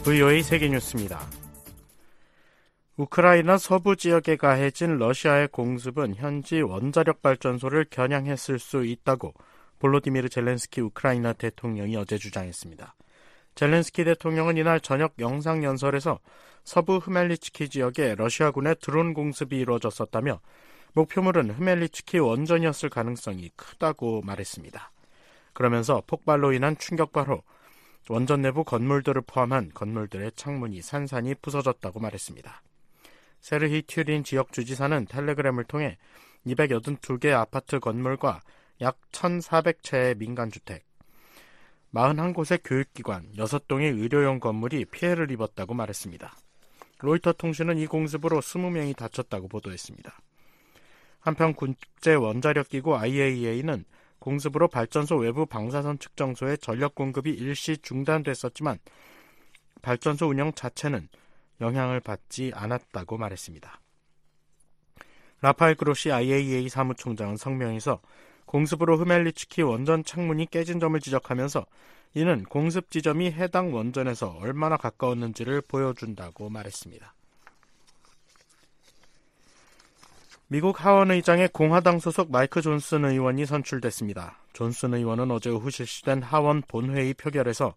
VOA 세계뉴스입니다. 우크라이나 서부 지역에 가해진 러시아의 공습은 현지 원자력 발전소를 겨냥했을 수 있다고 볼로디미르 젤렌스키 우크라이나 대통령이 어제 주장했습니다. 젤렌스키 대통령은 이날 저녁 영상연설에서 서부 흐멜리츠키 지역에 러시아군의 드론 공습이 이루어졌었다며 목표물은 흐멜리츠키 원전이었을 가능성이 크다고 말했습니다. 그러면서 폭발로 인한 충격바로 원전 내부 건물들을 포함한 건물들의 창문이 산산이 부서졌다고 말했습니다. 세르히 튜린 지역 주지사는 텔레그램을 통해 282개 아파트 건물과 약 1,400채의 민간주택, 41곳의 교육기관, 6동의 의료용 건물이 피해를 입었다고 말했습니다. 로이터 통신은 이 공습으로 20명이 다쳤다고 보도했습니다. 한편 국제원자력기구 IAEA는 공습으로 발전소 외부 방사선 측정소의 전력 공급이 일시 중단됐었지만 발전소 운영 자체는 영향을 받지 않았다고 말했습니다. 라파엘 그로시 IAEA 사무총장은 성명에서 공습으로 흐멜리츠키 원전 창문이 깨진 점을 지적하면서 이는 공습 지점이 해당 원전에서 얼마나 가까웠는지를 보여준다고 말했습니다. 미국 하원 의장에 공화당 소속 마이크 존슨 의원이 선출됐습니다. 존슨 의원은 어제 오후 실시된 하원 본회의 표결에서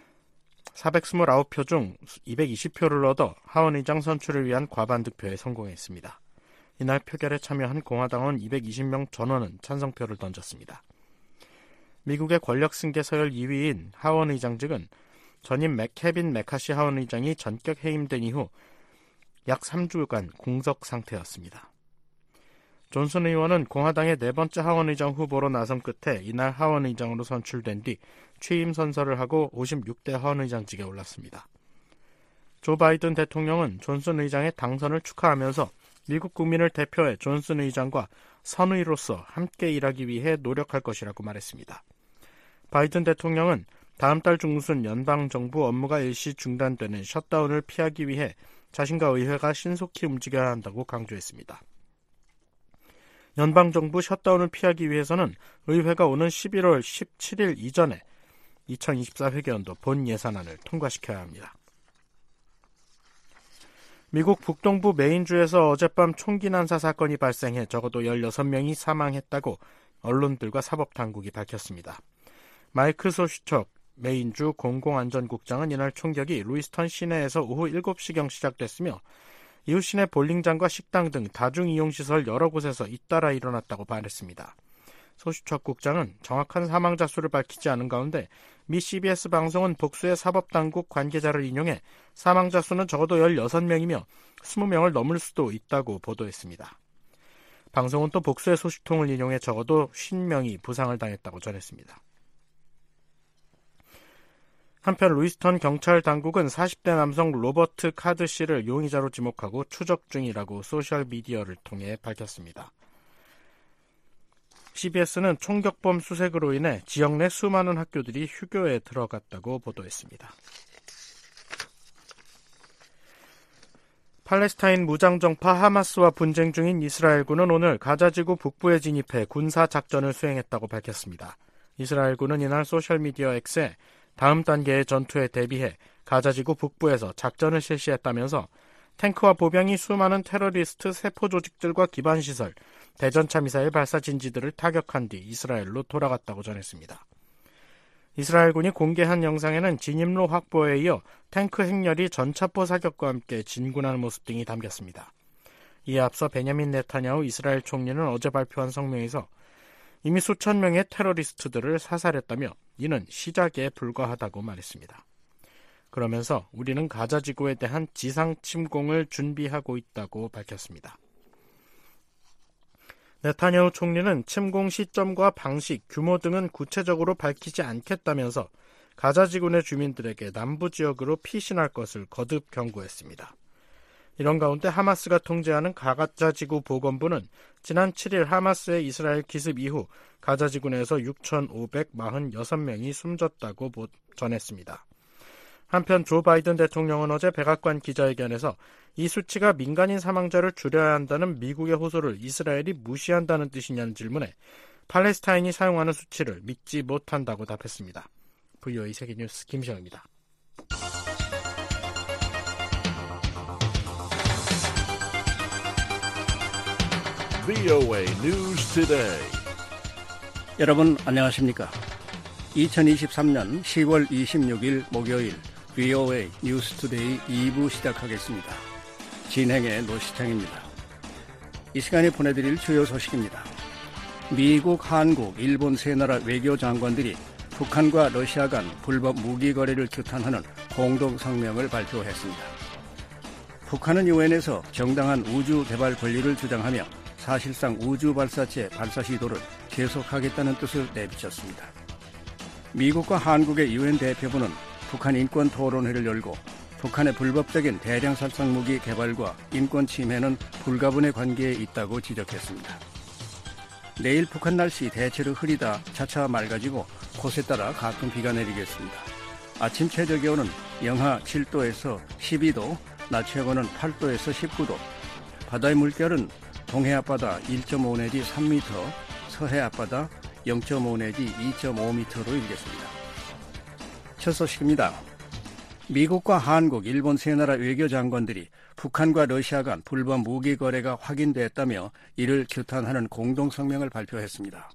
429표 중 220표를 얻어 하원 의장 선출을 위한 과반 득표에 성공했습니다. 이날 표결에 참여한 공화당원 220명 전원은 찬성표를 던졌습니다. 미국의 권력 승계 서열 2위인 하원 의장직은 전임 케빈 메카시 하원 의장이 전격 해임된 이후 약 3주간 공석 상태였습니다. 존슨 의원은 공화당의 네 번째 하원의장 후보로 나선 끝에 이날 하원의장으로 선출된 뒤 취임 선서를 하고 56대 하원의장직에 올랐습니다. 조 바이든 대통령은 존슨 의장의 당선을 축하하면서 미국 국민을 대표해 존슨 의장과 선의로서 함께 일하기 위해 노력할 것이라고 말했습니다. 바이든 대통령은 다음 달 중순 연방정부 업무가 일시 중단되는 셧다운을 피하기 위해 자신과 의회가 신속히 움직여야 한다고 강조했습니다. 연방정부 셧다운을 피하기 위해서는 의회가 오는 11월 17일 이전에 2024 회계연도 본 예산안을 통과시켜야 합니다. 미국 북동부 메인주에서 어젯밤 총기 난사 사건이 발생해 적어도 16명이 사망했다고 언론들과 사법당국이 밝혔습니다. 마이크 소슈척 메인주 공공안전국장은 이날 총격이 루이스턴 시내에서 오후 7시경 시작됐으며 이후 시내 볼링장과 식당 등 다중이용시설 여러 곳에서 잇따라 일어났다고 말했습니다. 소슈척 국장은 정확한 사망자 수를 밝히지 않은 가운데 미 CBS 방송은 복수의 사법당국 관계자를 인용해 사망자 수는 적어도 16명이며 20명을 넘을 수도 있다고 보도했습니다. 방송은 또 복수의 소식통을 인용해 적어도 50명이 부상을 당했다고 전했습니다. 한편 루이스턴 경찰 당국은 40대 남성 로버트 카드 씨를 용의자로 지목하고 추적 중이라고 소셜미디어를 통해 밝혔습니다. CBS는 총격범 수색으로 인해 지역 내 수많은 학교들이 휴교에 들어갔다고 보도했습니다. 팔레스타인 무장정파 하마스와 분쟁 중인 이스라엘군은 오늘 가자지구 북부에 진입해 군사작전을 수행했다고 밝혔습니다. 이스라엘군은 이날 소셜미디어 X에 다음 단계의 전투에 대비해 가자지구 북부에서 작전을 실시했다면서 탱크와 보병이 수많은 테러리스트 세포 조직들과 기반시설, 대전차 미사일 발사 진지들을 타격한 뒤 이스라엘로 돌아갔다고 전했습니다. 이스라엘군이 공개한 영상에는 진입로 확보에 이어 탱크 행렬이 전차포 사격과 함께 진군하는 모습 등이 담겼습니다. 이에 앞서 베냐민 네타냐후 이스라엘 총리는 어제 발표한 성명에서 이미 수천 명의 테러리스트들을 사살했다며 이는 시작에 불과하다고 말했습니다. 그러면서 우리는 가자지구에 대한 지상 침공을 준비하고 있다고 밝혔습니다. 네타냐후 총리는 침공 시점과 방식, 규모 등은 구체적으로 밝히지 않겠다면서 가자지구 내 주민들에게 남부 지역으로 피신할 것을 거듭 경고했습니다. 이런 가운데 하마스가 통제하는 가자지구 보건부는 지난 7일 하마스의 이스라엘 기습 이후 가자지구 내에서 6,546명이 숨졌다고 전했습니다. 한편 조 바이든 대통령은 어제 백악관 기자회견에서 이 수치가 민간인 사망자를 줄여야 한다는 미국의 호소를 이스라엘이 무시한다는 뜻이냐는 질문에 팔레스타인이 사용하는 수치를 믿지 못한다고 답했습니다. VOA 세계뉴스 김시영입니다. VOA News Today. 여러분 안녕하십니까? 2023년 10월 26일 목요일 VOA 뉴스 투데이 2부 시작하겠습니다. 진행의 노시창입니다. 이 시간에 보내드릴 주요 소식입니다. 미국, 한국, 일본 세 나라 외교장관들이 북한과 러시아 간 불법 무기 거래를 규탄하는 공동 성명을 발표했습니다. 북한은 유엔에서 정당한 우주 개발 권리를 주장하며 사실상 우주 발사체 발사 시도를 계속하겠다는 뜻을 내비쳤습니다. 미국과 한국의 유엔 대표부는 북한 인권 토론회를 열고 북한의 불법적인 대량 살상 무기 개발과 인권 침해는 불가분의 관계에 있다고 지적했습니다. 내일 북한 날씨 대체로 흐리다 차차 맑아지고 곳에 따라 가끔 비가 내리겠습니다. 아침 최저 기온은 영하 7도에서 12도, 낮 최고는 8도에서 19도, 바다의 물결은 동해 앞바다 1.5 내지 3m, 서해 앞바다 0.5 내지 2.5m로 일겠습니다. 첫 소식입니다. 미국과 한국, 일본 세 나라 외교장관들이 북한과 러시아 간 불법 무기 거래가 확인됐다며 이를 규탄하는 공동 성명을 발표했습니다.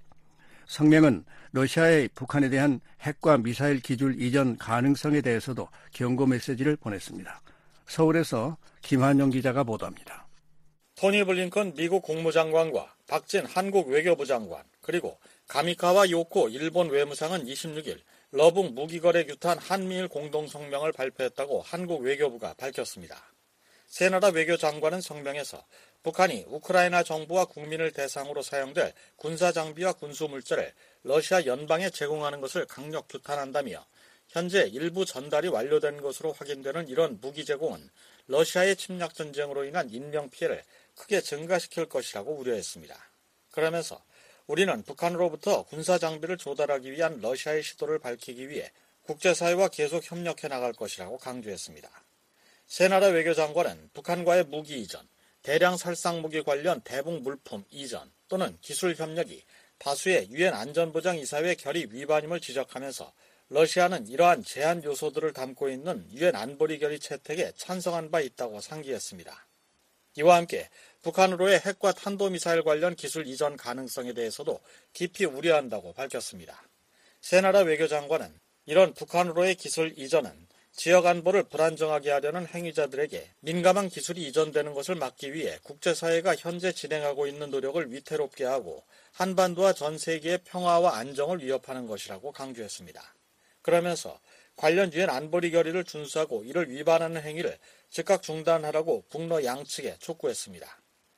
성명은 러시아의 북한에 대한 핵과 미사일 기술 이전 가능성에 대해서도 경고 메시지를 보냈습니다. 서울에서 김한용 기자가 보도합니다. 토니 블링컨 미국 국무장관과 박진 한국 외교부 장관, 그리고 가미카와 요코 일본 외무상은 26일 러북 무기거래 규탄 한미일 공동성명을 발표했다고 한국 외교부가 밝혔습니다. 세 나라 외교장관은 성명에서 북한이 우크라이나 정부와 국민을 대상으로 사용될 군사장비와 군수물자를 러시아 연방에 제공하는 것을 강력 규탄한다며 현재 일부 전달이 완료된 것으로 확인되는 이런 무기 제공은 러시아의 침략 전쟁으로 인한 인명피해를 크게 증가시킬 것이라고 우려했습니다. 그러면서 우리는 북한으로부터 군사장비를 조달하기 위한 러시아의 시도를 밝히기 위해 국제사회와 계속 협력해 나갈 것이라고 강조했습니다. 세 나라 외교장관은 북한과의 무기 이전, 대량 살상무기 관련 대북 물품 이전 또는 기술 협력이 다수의 유엔 안전보장이사회 결의 위반임을 지적하면서 러시아는 이러한 제한 요소들을 담고 있는 유엔 안보리 결의 채택에 찬성한 바 있다고 상기했습니다. 이와 함께 북한으로의 핵과 탄도미사일 관련 기술 이전 가능성에 대해서도 깊이 우려한다고 밝혔습니다. 세 나라 외교장관은 이런 북한으로의 기술 이전은 지역 안보를 불안정하게 하려는 행위자들에게 민감한 기술이 이전되는 것을 막기 위해 국제사회가 현재 진행하고 있는 노력을 위태롭게 하고 한반도와 전 세계의 평화와 안정을 위협하는 것이라고 강조했습니다. 그러면서 관련 유엔 안보리 결의를 준수하고 이를 위반하는 행위를 즉각 중단하라고 북러 양측에 촉구했습니다.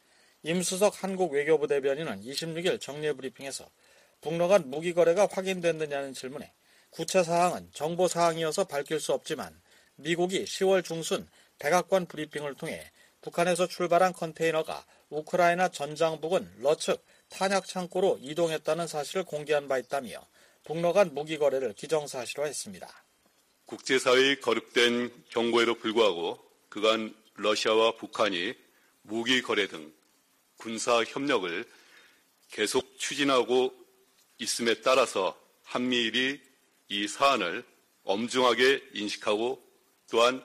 임수석 한국 외교부 대변인은 26일 정례 브리핑에서 북러 간 무기 거래가 확인됐느냐는 질문에 구체 사항은 정보 사항이어서 밝힐 수 없지만 미국이 10월 중순 백악관 브리핑을 통해 북한에서 출발한 컨테이너가 우크라이나 전장 부근 러측 탄약 창고로 이동했다는 사실을 공개한 바 있다며 북러 간 무기 거래를 기정사실화했습니다. 국제사회의 거듭된 경고에도 불구하고 그간 러시아와 북한이 무기 거래 등 군사 협력을 계속 추진하고 있음에 따라서 한미일이 이 사안을 엄중하게 인식하고 또한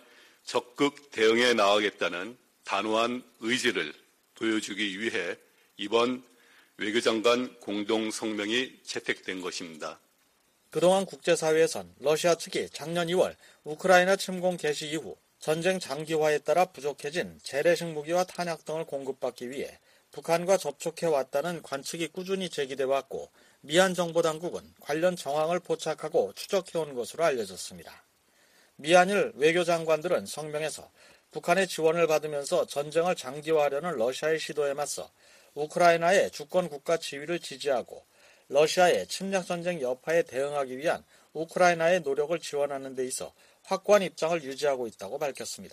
적극 대응해 나가겠다는 단호한 의지를 보여주기 위해 이번 외교장관 공동성명이 채택된 것입니다. 그동안 국제사회에선 러시아 측이 작년 2월 우크라이나 침공 개시 이후 전쟁 장기화에 따라 부족해진 재래식 무기와 탄약 등을 공급받기 위해 북한과 접촉해왔다는 관측이 꾸준히 제기돼 왔고 미얀 정보당국은 관련 정황을 포착하고 추적해온 것으로 알려졌습니다. 미얀일 외교장관들은 성명에서 북한의 지원을 받으면서 전쟁을 장기화하려는 러시아의 시도에 맞서 우크라이나의 주권 국가 지위를 지지하고 러시아의 침략 전쟁 여파에 대응하기 위한 우크라이나의 노력을 지원하는 데 있어 확고한 입장을 유지하고 있다고 밝혔습니다.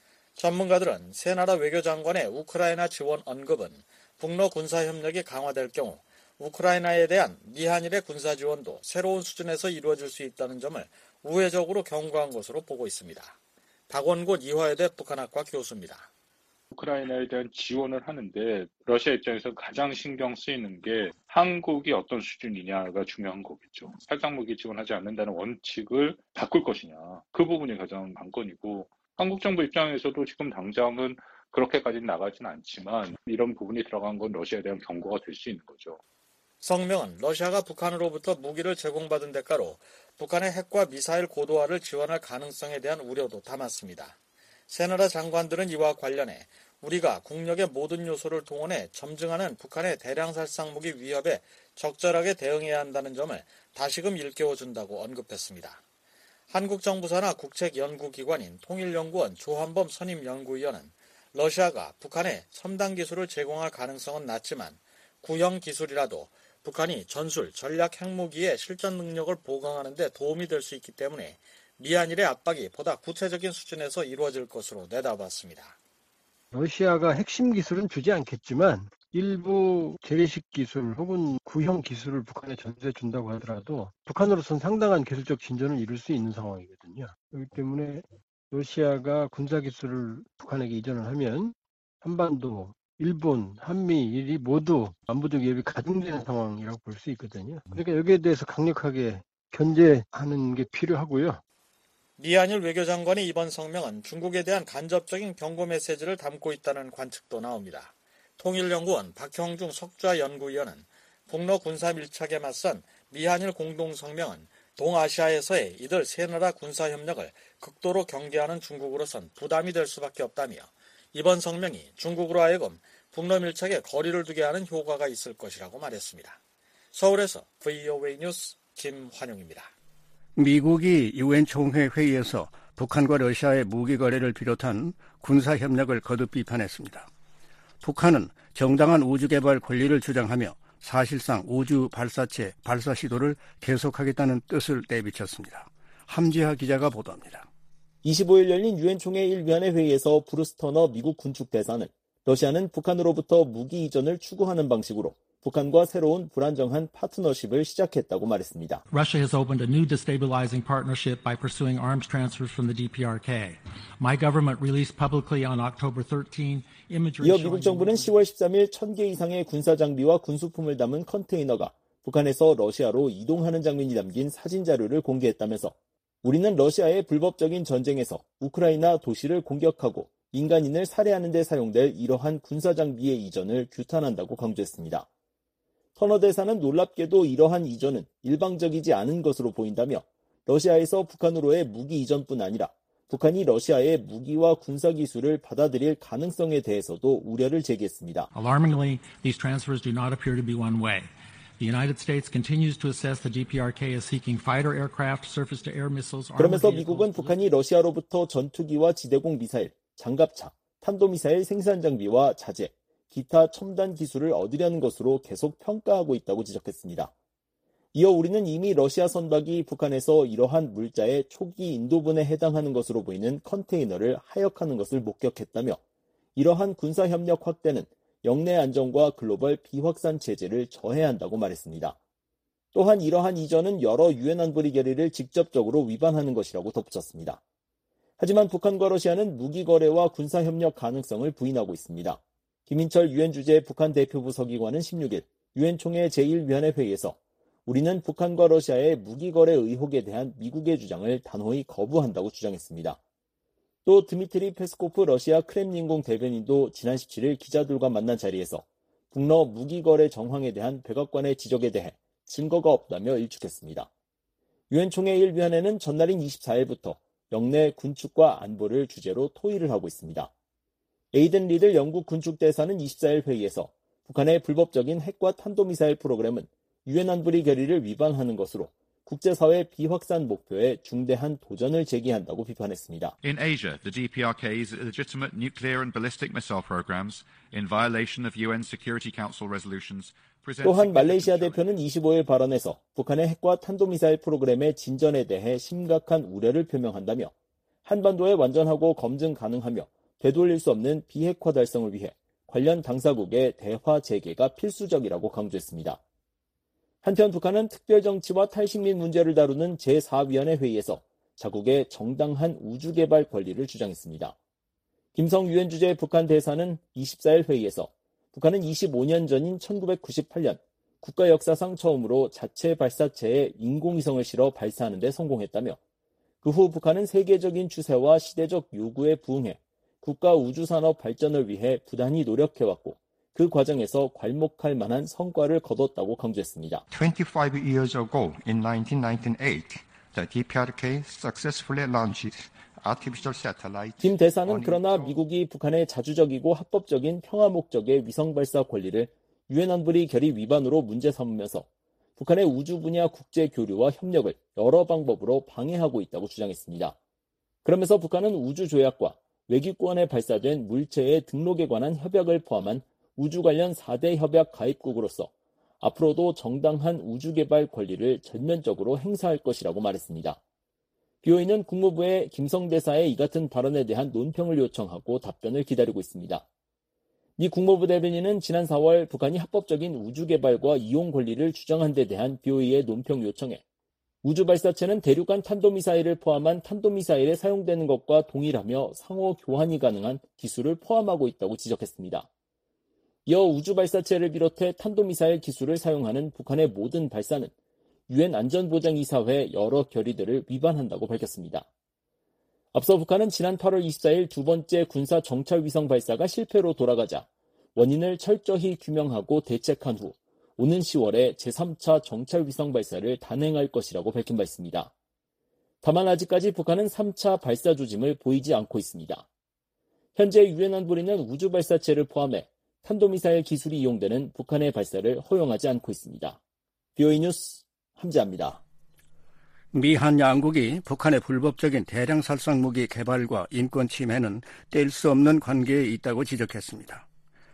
전문가들은 세 나라 외교장관의 우크라이나 지원 언급은 북러 군사협력이 강화될 경우 우크라이나에 대한 미한일의 군사 지원도 새로운 수준에서 이루어질 수 있다는 점을 우회적으로 경고한 것으로 보고 있습니다. 박원곤 이화여대 북한학과 교수입니다. 우크라이나에 대한 지원을 하는데 러시아 입장에서 가장 신경 쓰이는 게 한국이 어떤 수준이냐가 중요한 거겠죠. 살상무기 지원하지 않는다는 원칙을 바꿀 것이냐. 그 부분이 가장 관건이고 한국 정부 입장에서도 지금 당장은 그렇게까지는 나가진 않지만 이런 부분이 들어간 건 러시아에 대한 경고가 될 수 있는 거죠. 성명은 러시아가 북한으로부터 무기를 제공받은 대가로 북한의 핵과 미사일 고도화를 지원할 가능성에 대한 우려도 담았습니다. 세 나라 장관들은 이와 관련해 우리가 국력의 모든 요소를 동원해 점증하는 북한의 대량 살상무기 위협에 적절하게 대응해야 한다는 점을 다시금 일깨워준다고 언급했습니다. 한국 정부 산하 국책연구기관인 통일연구원 조한범 선임연구위원은 러시아가 북한에 첨단 기술을 제공할 가능성은 낮지만 구형 기술이라도 북한이 전술, 전략 핵무기의 실전 능력을 보강하는 데 도움이 될 수 있기 때문에 미한일의 압박이 보다 구체적인 수준에서 이루어질 것으로 내다봤습니다. 러시아가 핵심 기술은 주지 않겠지만 일부 재래식 기술 혹은 구형 기술을 북한에 전수해 준다고 하더라도 북한으로서는 상당한 기술적 진전을 이룰 수 있는 상황이거든요. 그렇기 때문에 러시아가 군사기술을 북한에게 이전을 하면 한반도, 일본, 한미일이 모두 안보적 위협이 가중되는 상황이라고 볼 수 있거든요. 그러니까 여기에 대해서 강력하게 견제하는 게 필요하고요. 미한일 외교장관의 이번 성명은 중국에 대한 간접적인 경고 메시지를 담고 있다는 관측도 나옵니다. 통일연구원 박형중 석좌연구위원은 북러 군사 밀착에 맞선 미한일 공동성명은 동아시아에서의 이들 세 나라 군사협력을 극도로 경계하는 중국으로선 부담이 될 수밖에 없다며 이번 성명이 중국으로 하여금 북러 밀착에 거리를 두게 하는 효과가 있을 것이라고 말했습니다. 서울에서 VOA 뉴스 김환용입니다. 미국이 유엔 총회 회의에서 북한과 러시아의 무기 거래를 비롯한 군사 협력을 거듭 비판했습니다. 북한은 정당한 우주 개발 권리를 주장하며 사실상 우주 발사체 발사 시도를 계속하겠다는 뜻을 내비쳤습니다. 함지하 기자가 보도합니다. 25일 열린 유엔 총회 1위원회 회의에서 브루스 터너 미국 군축 대사는 러시아는 북한으로부터 무기 이전을 추구하는 방식으로 북한과 새로운 불안정한 파트너십을 시작했다고 말했습니다. Russia has opened a new destabilizing partnership by pursuing arms transfers from the DPRK. My government released publicly on October 13 imagery. 이어 미국 정부는 10월 13일 1,000개 이상의 군사 장비와 군수품을 담은 컨테이너가 북한에서 러시아로 이동하는 장면이 담긴 사진 자료를 공개했다면서 우리는 러시아의 불법적인 전쟁에서 우크라이나 도시를 공격하고 민간인을 살해하는 데 사용될 이러한 군사 장비의 이전을 규탄한다고 강조했습니다. 터너 대사는 놀랍게도 이러한 이전은 일방적이지 않은 것으로 보인다며 러시아에서 북한으로의 무기 이전뿐 아니라 북한이 러시아의 무기와 군사기술을 받아들일 가능성에 대해서도 우려를 제기했습니다. Alarmingly, these transfers do not appear to be one way. The United States continues to assess the DPRK as seeking fighter aircraft, surface-to-air missiles. 그러면서 미국은 북한이 러시아로부터 전투기와 지대공 미사일, 장갑차, 탄도미사일 생산 장비와 자재, 기타 첨단 기술을 얻으려는 것으로 계속 평가하고 있다고 지적했습니다. 이어 우리는 이미 러시아 선박이 북한에서 이러한 물자의 초기 인도분에 해당하는 것으로 보이는 컨테이너를 하역하는 것을 목격했다며 이러한 군사협력 확대는 영내 안정과 글로벌 비확산 체제를 저해야 한다고 말했습니다. 또한 이러한 이전은 여러 유엔 안보리 결의를 직접적으로 위반하는 것이라고 덧붙였습니다. 하지만 북한과 러시아는 무기 거래와 군사협력 가능성을 부인하고 있습니다. 김인철 유엔 주재 북한 대표부 서기관은 16일 유엔 총회 제1위원회 회의에서 우리는 북한과 러시아의 무기 거래 의혹에 대한 미국의 주장을 단호히 거부한다고 주장했습니다. 또 드미트리 페스코프 러시아 크렘린궁 대변인도 지난 17일 기자들과 만난 자리에서 북러 무기 거래 정황에 대한 백악관의 지적에 대해 증거가 없다며 일축했습니다. 유엔 총회 1위원회는 전날인 24일부터 영내 군축과 안보를 주제로 토의를 하고 있습니다. 에이든 리들 영국 군축대사는 24일 회의에서 북한의 불법적인 핵과 탄도미사일 프로그램은 유엔 안보리 결의를 위반하는 것으로 국제사회 비확산 목표에 중대한 도전을 제기한다고 비판했습니다. In Asia, the DPRK's illegitimate nuclear and ballistic missile programs in violation of UN Security Council resolutions. 또한 말레이시아 대표는 25일 발언에서 북한의 핵과 탄도미사일 프로그램의 진전에 대해 심각한 우려를 표명한다며 한반도에 완전하고 검증 가능하며 되돌릴 수 없는 비핵화 달성을 위해 관련 당사국의 대화 재개가 필수적이라고 강조했습니다. 한편 북한은 특별정치와 탈식민 문제를 다루는 제4위원회 회의에서 자국의 정당한 우주개발 권리를 주장했습니다. 김성 유엔 주재 북한 대사는 24일 회의에서 북한은 25년 전인 1998년 국가 역사상 처음으로 자체 발사체에 인공위성을 실어 발사하는 데 성공했다며 그 후 북한은 세계적인 추세와 시대적 요구에 부응해 국가 우주산업 발전을 위해 부단히 노력해왔고 그 과정에서 괄목할 만한 성과를 거뒀다고 강조했습니다. 25 years ago, in 1998, the DPRK successfully launched artificial satellite. 김 대사는 그러나 미국이 북한의 자주적이고 합법적인 평화 목적의 위성 발사 권리를 유엔 안보리 결의 위반으로 문제 삼으면서 북한의 우주 분야 국제 교류와 협력을 여러 방법으로 방해하고 있다고 주장했습니다. 그러면서 북한은 우주 조약과 외교권에 발사된 물체의 등록에 관한 협약을 포함한 우주 관련 4대 협약 가입국으로서 앞으로도 정당한 우주 개발 권리를 전면적으로 행사할 것이라고 말했습니다. BOA는 국무부에 김성 대사의 이 같은 발언에 대한 논평을 요청하고 답변을 기다리고 있습니다. 미 국무부 대변인은 지난 4월 북한이 합법적인 우주 개발과 이용 권리를 주장한 데 대한 BOA의 논평 요청에 우주 발사체는 대륙간 탄도미사일을 포함한 탄도미사일에 사용되는 것과 동일하며 상호 교환이 가능한 기술을 포함하고 있다고 지적했습니다. 이어 우주 발사체를 비롯해 탄도미사일 기술을 사용하는 북한의 모든 발사는 유엔 안전보장이사회 여러 결의들을 위반한다고 밝혔습니다. 앞서 북한은 지난 8월 24일 두 번째 군사 정찰 위성 발사가 실패로 돌아가자 원인을 철저히 규명하고 대책한 후 오는 10월에 제3차 정찰 위성 발사를 단행할 것이라고 밝힌 바 있습니다. 다만 아직까지 북한은 3차 발사 조짐을 보이지 않고 있습니다. 현재 유엔 안보리는 우주 발사체를 포함해 탄도미사일 기술이 이용되는 북한의 발사를 허용하지 않고 있습니다. BOA 뉴스 함지아입니다. 미한 양국이 북한의 불법적인 대량 살상 무기 개발과 인권 침해는 뗄 수 없는 관계에 있다고 지적했습니다.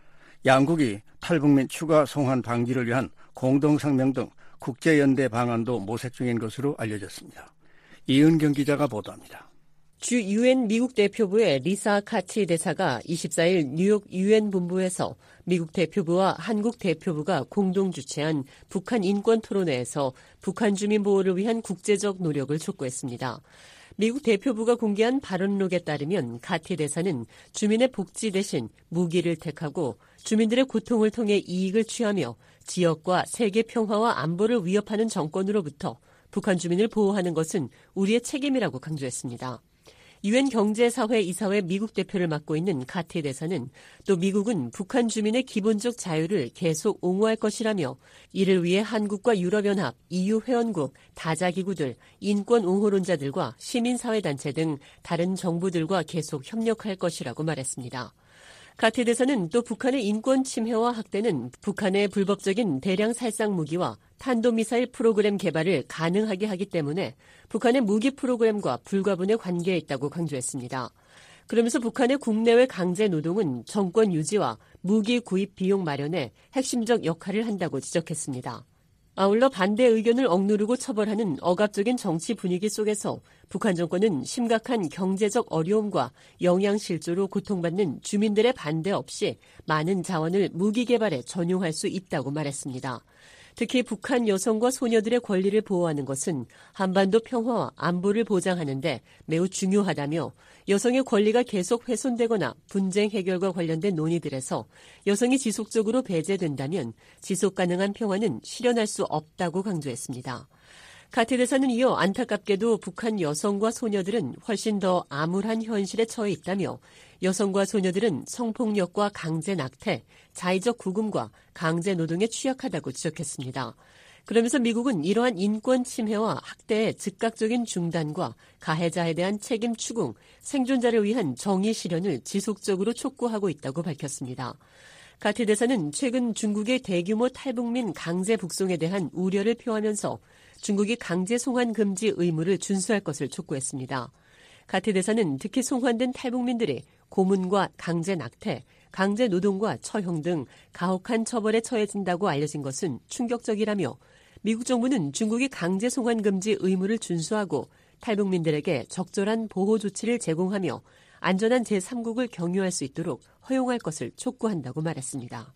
양국이 탈북민 추가 송환 방지를 위한 공동성명 등 국제연대 방안도 모색 중인 것으로 알려졌습니다. 이은경 기자가 보도합니다. 주 유엔 미국 대표부의 리사 카티 대사가 24일 뉴욕 유엔 본부에서 미국 대표부와 한국 대표부가 공동 주최한 북한 인권 토론회에서 북한 주민 보호를 위한 국제적 노력을 촉구했습니다. 미국 대표부가 공개한 발언록에 따르면 카티 대사는 주민의 복지 대신 무기를 택하고 주민들의 고통을 통해 이익을 취하며 지역과 세계 평화와 안보를 위협하는 정권으로부터 북한 주민을 보호하는 것은 우리의 책임이라고 강조했습니다. 유엔 경제사회 이사회 미국 대표를 맡고 있는 카티 대사는 또 미국은 북한 주민의 기본적 자유를 계속 옹호할 것이라며 이를 위해 한국과 유럽연합, EU 회원국, 다자기구들, 인권 옹호론자들과 시민사회단체 등 다른 정부들과 계속 협력할 것이라고 말했습니다. 카티 대사는 또 북한의 인권 침해와 학대는 북한의 불법적인 대량 살상 무기와 탄도미사일 프로그램 개발을 가능하게 하기 때문에 북한의 무기 프로그램과 불가분의 관계에 있다고 강조했습니다. 그러면서 북한의 국내외 강제 노동은 정권 유지와 무기 구입 비용 마련에 핵심적 역할을 한다고 지적했습니다. 아울러 반대 의견을 억누르고 처벌하는 억압적인 정치 분위기 속에서 북한 정권은 심각한 경제적 어려움과 영양실조로 고통받는 주민들의 반대 없이 많은 자원을 무기 개발에 전용할 수 있다고 말했습니다. 특히 북한 여성과 소녀들의 권리를 보호하는 것은 한반도 평화와 안보를 보장하는 데 매우 중요하다며 여성의 권리가 계속 훼손되거나 분쟁 해결과 관련된 논의들에서 여성이 지속적으로 배제된다면 지속 가능한 평화는 실현할 수 없다고 강조했습니다. 카티 대사는 이어 안타깝게도 북한 여성과 소녀들은 훨씬 더 암울한 현실에 처해 있다며 여성과 소녀들은 성폭력과 강제 낙태, 자의적 구금과 강제 노동에 취약하다고 지적했습니다. 그러면서 미국은 이러한 인권 침해와 학대의 즉각적인 중단과 가해자에 대한 책임 추궁, 생존자를 위한 정의 실현을 지속적으로 촉구하고 있다고 밝혔습니다. 카티 대사는 최근 중국의 대규모 탈북민 강제 북송에 대한 우려를 표하면서 중국이 강제 송환 금지 의무를 준수할 것을 촉구했습니다. 카티 대사는 특히 송환된 탈북민들이 고문과 강제 낙태, 강제 노동과 처형 등 가혹한 처벌에 처해진다고 알려진 것은 충격적이라며 미국 정부는 중국이 강제 송환 금지 의무를 준수하고 탈북민들에게 적절한 보호 조치를 제공하며 안전한 제3국을 경유할 수 있도록 허용할 것을 촉구한다고 말했습니다.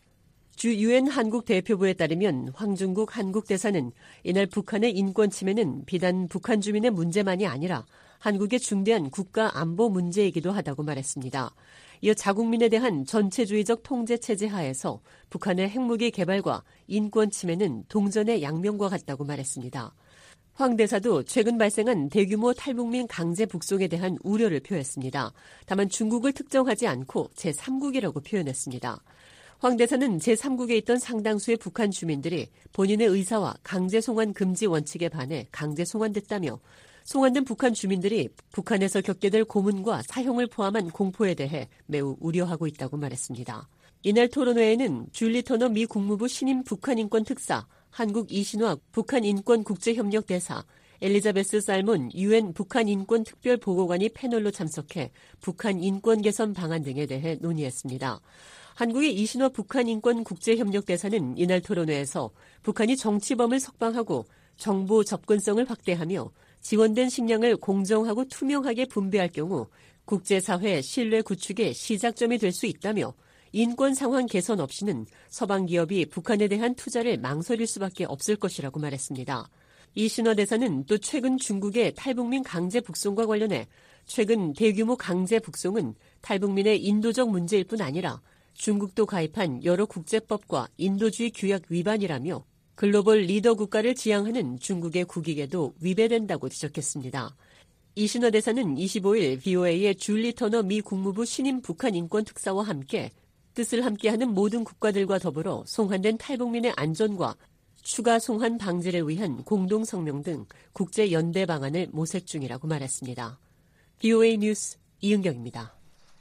주 유엔 한국 대표부에 따르면 황중국 한국 대사는 이날 북한의 인권 침해는 비단 북한 주민의 문제만이 아니라 한국의 중대한 국가 안보 문제이기도 하다고 말했습니다. 이어 자국민에 대한 전체주의적 통제 체제 하에서 북한의 핵무기 개발과 인권 침해는 동전의 양면과 같다고 말했습니다. 황 대사도 최근 발생한 대규모 탈북민 강제 북송에 대한 우려를 표했습니다. 다만 중국을 특정하지 않고 제3국이라고 표현했습니다. 황 대사는 제3국에 있던 상당수의 북한 주민들이 본인의 의사와 강제 송환 금지 원칙에 반해 강제 송환됐다며 송환된 북한 주민들이 북한에서 겪게 될 고문과 사형을 포함한 공포에 대해 매우 우려하고 있다고 말했습니다. 이날 토론회에는 줄리 터너 미 국무부 신임 북한인권 특사, 한국 이신화 북한인권국제협력 대사, 엘리자베스 살몬 유엔 북한인권특별보고관이 패널로 참석해 북한 인권 개선 방안 등에 대해 논의했습니다. 한국의 이신화 북한인권국제협력 대사는 이날 토론회에서 북한이 정치범을 석방하고 정보 접근성을 확대하며 지원된 식량을 공정하고 투명하게 분배할 경우 국제사회 신뢰 구축의 시작점이 될 수 있다며 인권 상황 개선 없이는 서방 기업이 북한에 대한 투자를 망설일 수밖에 없을 것이라고 말했습니다. 이신화 대사는 또 최근 중국의 탈북민 강제 북송과 관련해 최근 대규모 강제 북송은 탈북민의 인도적 문제일 뿐 아니라 중국도 가입한 여러 국제법과 인도주의 규약 위반이라며 글로벌 리더 국가를 지향하는 중국의 국익에도 위배된다고 지적했습니다. 이신화 대사는 25일 VOA의 줄리 터너 미 국무부 신임 북한 인권 특사와 함께 뜻을 함께하는 모든 국가들과 더불어 송환된 탈북민의 안전과 추가 송환 방지를 위한 공동 성명 등 국제 연대 방안을 모색 중이라고 말했습니다. VOA 뉴스 이은경입니다.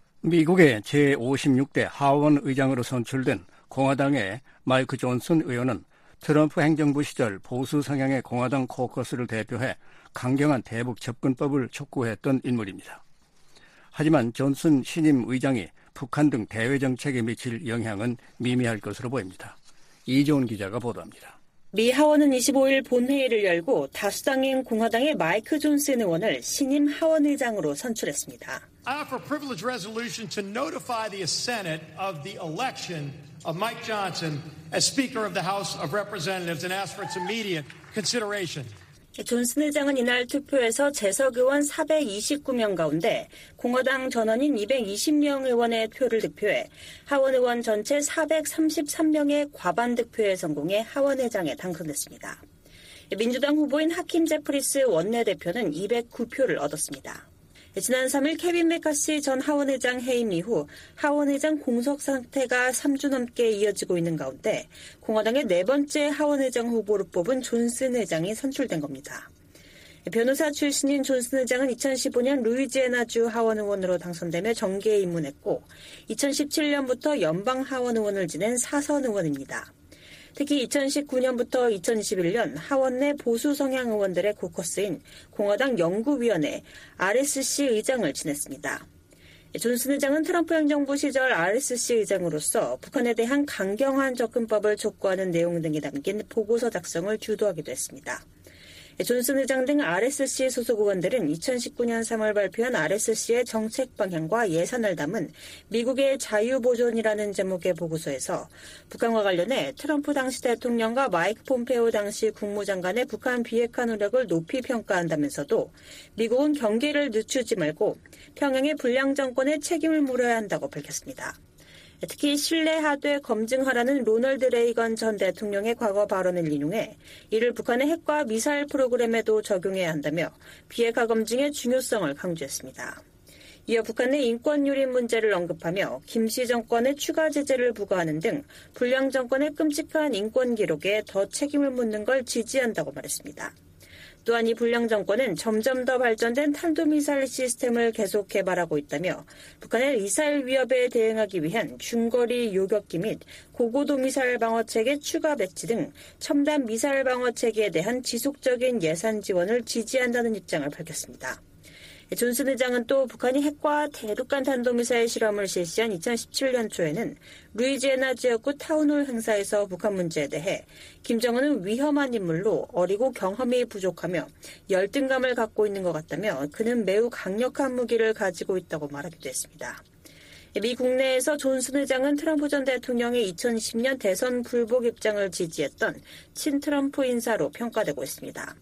미국의 제56대 하원 의장으로 선출된 공화당의 마이크 존슨 의원은 트럼프 행정부 시절 보수 성향의 공화당 코커스를 대표해 강경한 대북 접근법을 촉구했던 인물입니다. 하지만 존슨 신임 의장이 북한 등 대외 정책에 미칠 영향은 미미할 것으로 보입니다. 이조은 기자가 보도합니다. 미 하원은 25일 본회의를 열고 다수당인 공화당의 마이크 존슨 의원을 신임 하원 의장으로 선출했습니다. I offer a privilege resolution to notify the Senate of the election of Mike Johnson as Speaker of the House of Representatives and ask for its immediate consideration. 존슨 의장은 이날 투표에서 재석 의원 429명 가운데 공화당 전원인 220명 의원의 표를 득표해 하원 의원 전체 433명의 과반 득표에 성공해 하원 의장에 당선됐습니다. 민주당 후보인 하킴 제프리스 원내대표는 209표를 얻었습니다. 지난 3일 케빈 메카시 전 하원의장 해임 이후 하원의장 공석 상태가 3주 넘게 이어지고 있는 가운데 공화당의 네 번째 하원의장 후보로 뽑은 존슨 의장이 선출된 겁니다. 변호사 출신인 존슨 의장은 2015년 루이지애나주 하원의원으로 당선되며 정계에 입문했고 2017년부터 연방 하원의원을 지낸 사선 의원입니다. 특히 2019년부터 2021년 하원 내 보수 성향 의원들의 코커스인 공화당 연구위원회 RSC 의장을 지냈습니다. 존슨 의장은 트럼프 행정부 시절 RSC 의장으로서 북한에 대한 강경한 접근법을 촉구하는 내용 등이 담긴 보고서 작성을 주도하기도 했습니다. 존슨 의장 등 RSC 소속 의원들은 2019년 3월 발표한 RSC의 정책 방향과 예산을 담은 미국의 자유보존이라는 제목의 보고서에서 북한과 관련해 트럼프 당시 대통령과 마이크 폼페오 당시 국무장관의 북한 비핵화 노력을 높이 평가한다면서도 미국은 경계를 늦추지 말고 평양의 불량 정권에 책임을 물어야 한다고 밝혔습니다. 특히 신뢰하되 검증하라는 로널드 레이건 전 대통령의 과거 발언을 인용해 이를 북한의 핵과 미사일 프로그램에도 적용해야 한다며 비핵화 검증의 중요성을 강조했습니다. 이어 북한 내 인권 유린 문제를 언급하며 김씨 정권에 추가 제재를 부과하는 등 불량 정권의 끔찍한 인권 기록에 더 책임을 묻는 걸 지지한다고 말했습니다. 또한 이 불량 정권은 점점 더 발전된 탄도미사일 시스템을 계속 개발하고 있다며 북한의 미사일 위협에 대응하기 위한 중거리 요격기 및 고고도 미사일 방어체계 추가 배치 등 첨단 미사일 방어체계에 대한 지속적인 예산 지원을 지지한다는 입장을 밝혔습니다. 존슨 의장은 또 북한이 핵과 대륙간 탄도미사일 실험을 실시한 2017년 초에는 루이지애나 지역구 타운홀 행사에서 북한 문제에 대해 김정은은 위험한 인물로 어리고 경험이 부족하며 열등감을 갖고 있는 것 같다며 그는 매우 강력한 무기를 가지고 있다고 말하기도 했습니다. 미 국내에서 존슨 의장은 트럼프 전 대통령의 2010년 대선 불복 입장을 지지했던 친트럼프 인사로 평가되고 있습니다.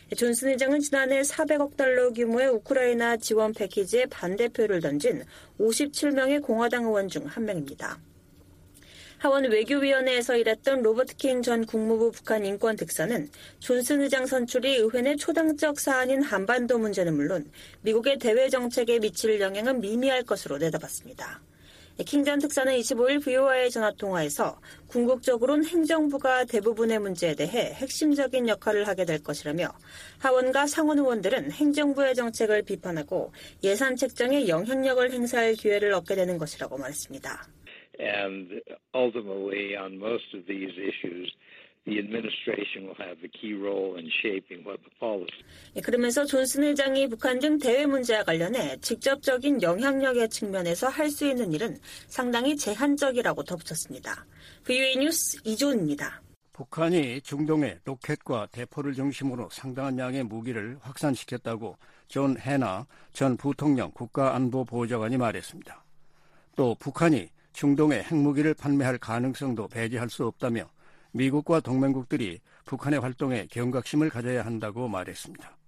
존슨 의장은 지난해 400억 달러 규모의 우크라이나 지원 패키지에 반대표를 던진 57명의 공화당 의원 중 한 명입니다. 하원 외교위원회에서 일했던 로버트 킹 전 국무부 북한 인권특사는 존슨 의장 선출이 의회 내 초당적 사안인 한반도 문제는 물론 미국의 대외 정책에 미칠 영향은 미미할 것으로 내다봤습니다. 킹 전 특사는 25일 VOA의 전화통화에서 궁극적으로는 행정부가 대부분의 문제에 대해 핵심적인 역할을 하게 될 것이라며 하원과 상원 의원들은 행정부의 정책을 비판하고 예산 책정에 영향력을 행사할 기회를 얻게 되는 것이라고 말했습니다. And ultimately, on most of these issues, the administration will have the key role in shaping what the policy. 그러면서 존슨 의장이 북한 등 대외 문제와 관련해 직접적인 영향력의 측면에서 할 수 있는 일은 상당히 제한적이라고 덧붙였습니다. VOA 뉴스 이조은입니다. 북한이 중동에 로켓과 대포를 중심으로 상당한 양의 무기를 확산시켰다고 존 해나 전 부통령 국가안보보좌관이 말했습니다. 또 북한이 중동에 핵무기를 판매할 가능성도 배제할 수 없다며 미국과 동맹국들이 북한의 활동에 경각심을 가져야 한다고 말했습니다.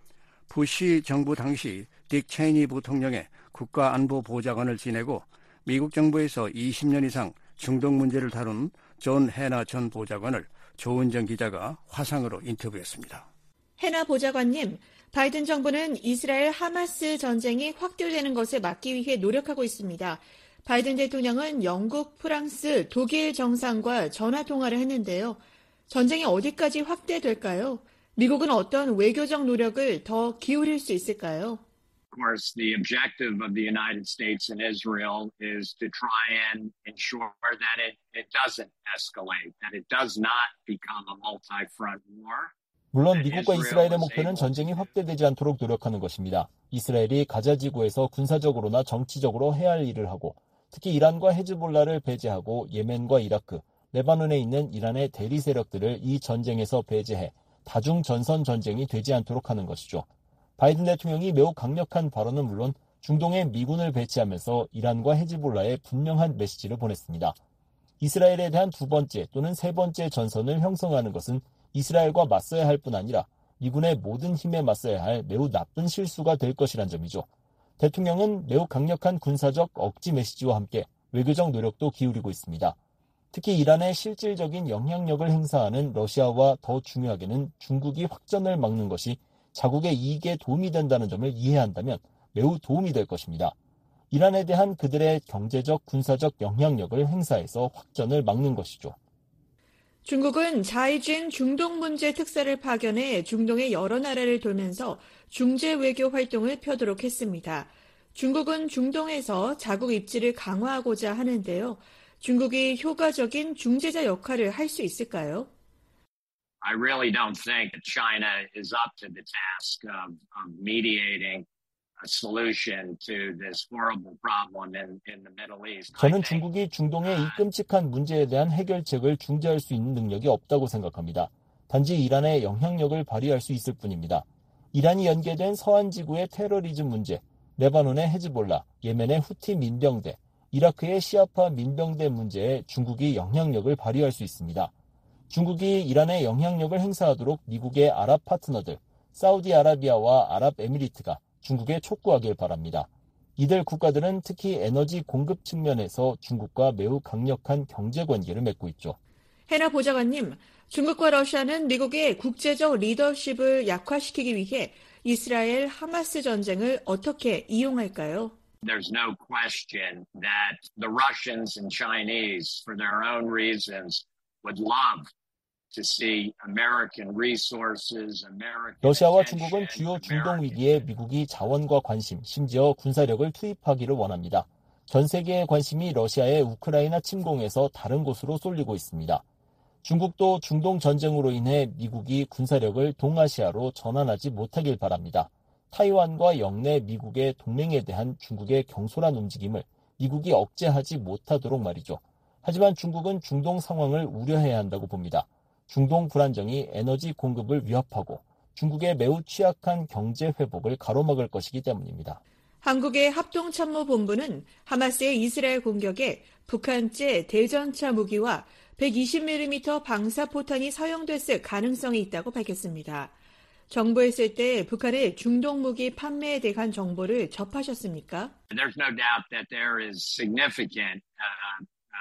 부시 정부 당시 딕 체이니 부통령의 국가안보보좌관을 지내고 미국 정부에서 20년 이상 중동 문제를 다룬 존 해나 전 보좌관을 조은정 기자가 화상으로 인터뷰했습니다. 해나 보좌관님, 바이든 정부는 이스라엘 하마스 전쟁이 확대되는 것을 막기 위해 노력하고 있습니다. 바이든 대통령은 영국, 프랑스, 독일 정상과 전화통화를 했는데요. 전쟁이 어디까지 확대될까요? 미국은 어떤 외교적 노력을 더 기울일 수 있을까요? Of course, the objective of the United States and Israel is to try and ensure that it doesn't escalate, that it does not become a multi-front war. 물론 미국과 이스라엘의 목표는 전쟁이 확대되지 않도록 노력하는 것입니다. 이스라엘이 가자 지구에서 군사적으로나 정치적으로 해야 할 일을 하고 특히 이란과 헤즈볼라를 배제하고 예멘과 이라크, 레바논에 있는 이란의 대리 세력들을 이 전쟁에서 배제해 다중 전선 전쟁이 되지 않도록 하는 것이죠. 바이든 대통령이 매우 강력한 발언은 물론 중동에 미군을 배치하면서 이란과 헤즈볼라에 분명한 메시지를 보냈습니다. 이스라엘에 대한 두 번째 또는 세 번째 전선을 형성하는 것은 이스라엘과 맞서야 할 뿐 아니라 미군의 모든 힘에 맞서야 할 매우 나쁜 실수가 될 것이란 점이죠. 대통령은 매우 강력한 군사적 억지 메시지와 함께 외교적 노력도 기울이고 있습니다. 특히 이란의 실질적인 영향력을 행사하는 러시아와 더 중요하게는 중국이 확전을 막는 것이 자국의 이익에 도움이 된다는 점을 이해한다면 매우 도움이 될 것입니다. 이란에 대한 그들의 경제적, 군사적 영향력을 행사해서 확전을 막는 것이죠. 중국은 자이쥔 중동 문제 특사를 파견해 중동의 여러 나라를 돌면서 중재 외교 활동을 펴도록 했습니다. 중국은 중동에서 자국 입지를 강화하고자 하는데요. 중국이 효과적인 중재자 역할을 할 수 있을까요? I really don't think that China is up to the task of mediating a solution to this horrible problem in the Middle East. 저는 중국이 중동의 이 끔찍한 문제에 대한 해결책을 중재할 수 있는 능력이 없다고 생각합니다. 단지 이란의 영향력을 발휘할 수 있을 뿐입니다. 이란이 연계된 서한 지구의 테러리즘 문제, 레바논의 헤즈볼라, 예멘의 후티 민병대, 이라크의 시아파 민병대 문제에 중국이 영향력을 발휘할 수 있습니다. 중국이 이란의 영향력을 행사하도록 미국의 아랍 파트너들, 사우디아라비아와 아랍에미리트가 중국에 촉구하길 바랍니다. 이들 국가들은 특히 에너지 공급 측면에서 중국과 매우 강력한 경제 관계를 맺고 있죠. 해나 보좌관님, 중국과 러시아는 미국의 국제적 리더십을 약화시키기 위해 이스라엘 하마스 전쟁을 어떻게 이용할까요? There's no question that the Russians and Chinese, for their own reasons, would love to see American resources, American 러시아와 중국은 주요 중동 위기에 미국이 자원과 관심, 심지어 군사력을 투입하기를 원합니다. 전 세계의 관심이 러시아의 우크라이나 침공에서 다른 곳으로 쏠리고 있습니다. 중국도 중동 전쟁으로 인해 미국이 군사력을 동아시아로 전환하지 못하길 바랍니다. 타이완과 영내 미국의 동맹에 대한 중국의 경솔한 움직임을 미국이 억제하지 못하도록 말이죠. 하지만 중국은 중동 상황을 우려해야 한다고 봅니다. 중동 불안정이 에너지 공급을 위협하고 중국의 매우 취약한 경제 회복을 가로막을 것이기 때문입니다. 한국의 합동참모본부는 하마스의 이스라엘 공격에 북한제 대전차 무기와 120mm 방사포탄이 사용됐을 가능성이 있다고 밝혔습니다. 정부에 있을 때 북한의 중동 무기 판매에 대한 정보를 접하셨습니까? There's no doubt that there is significant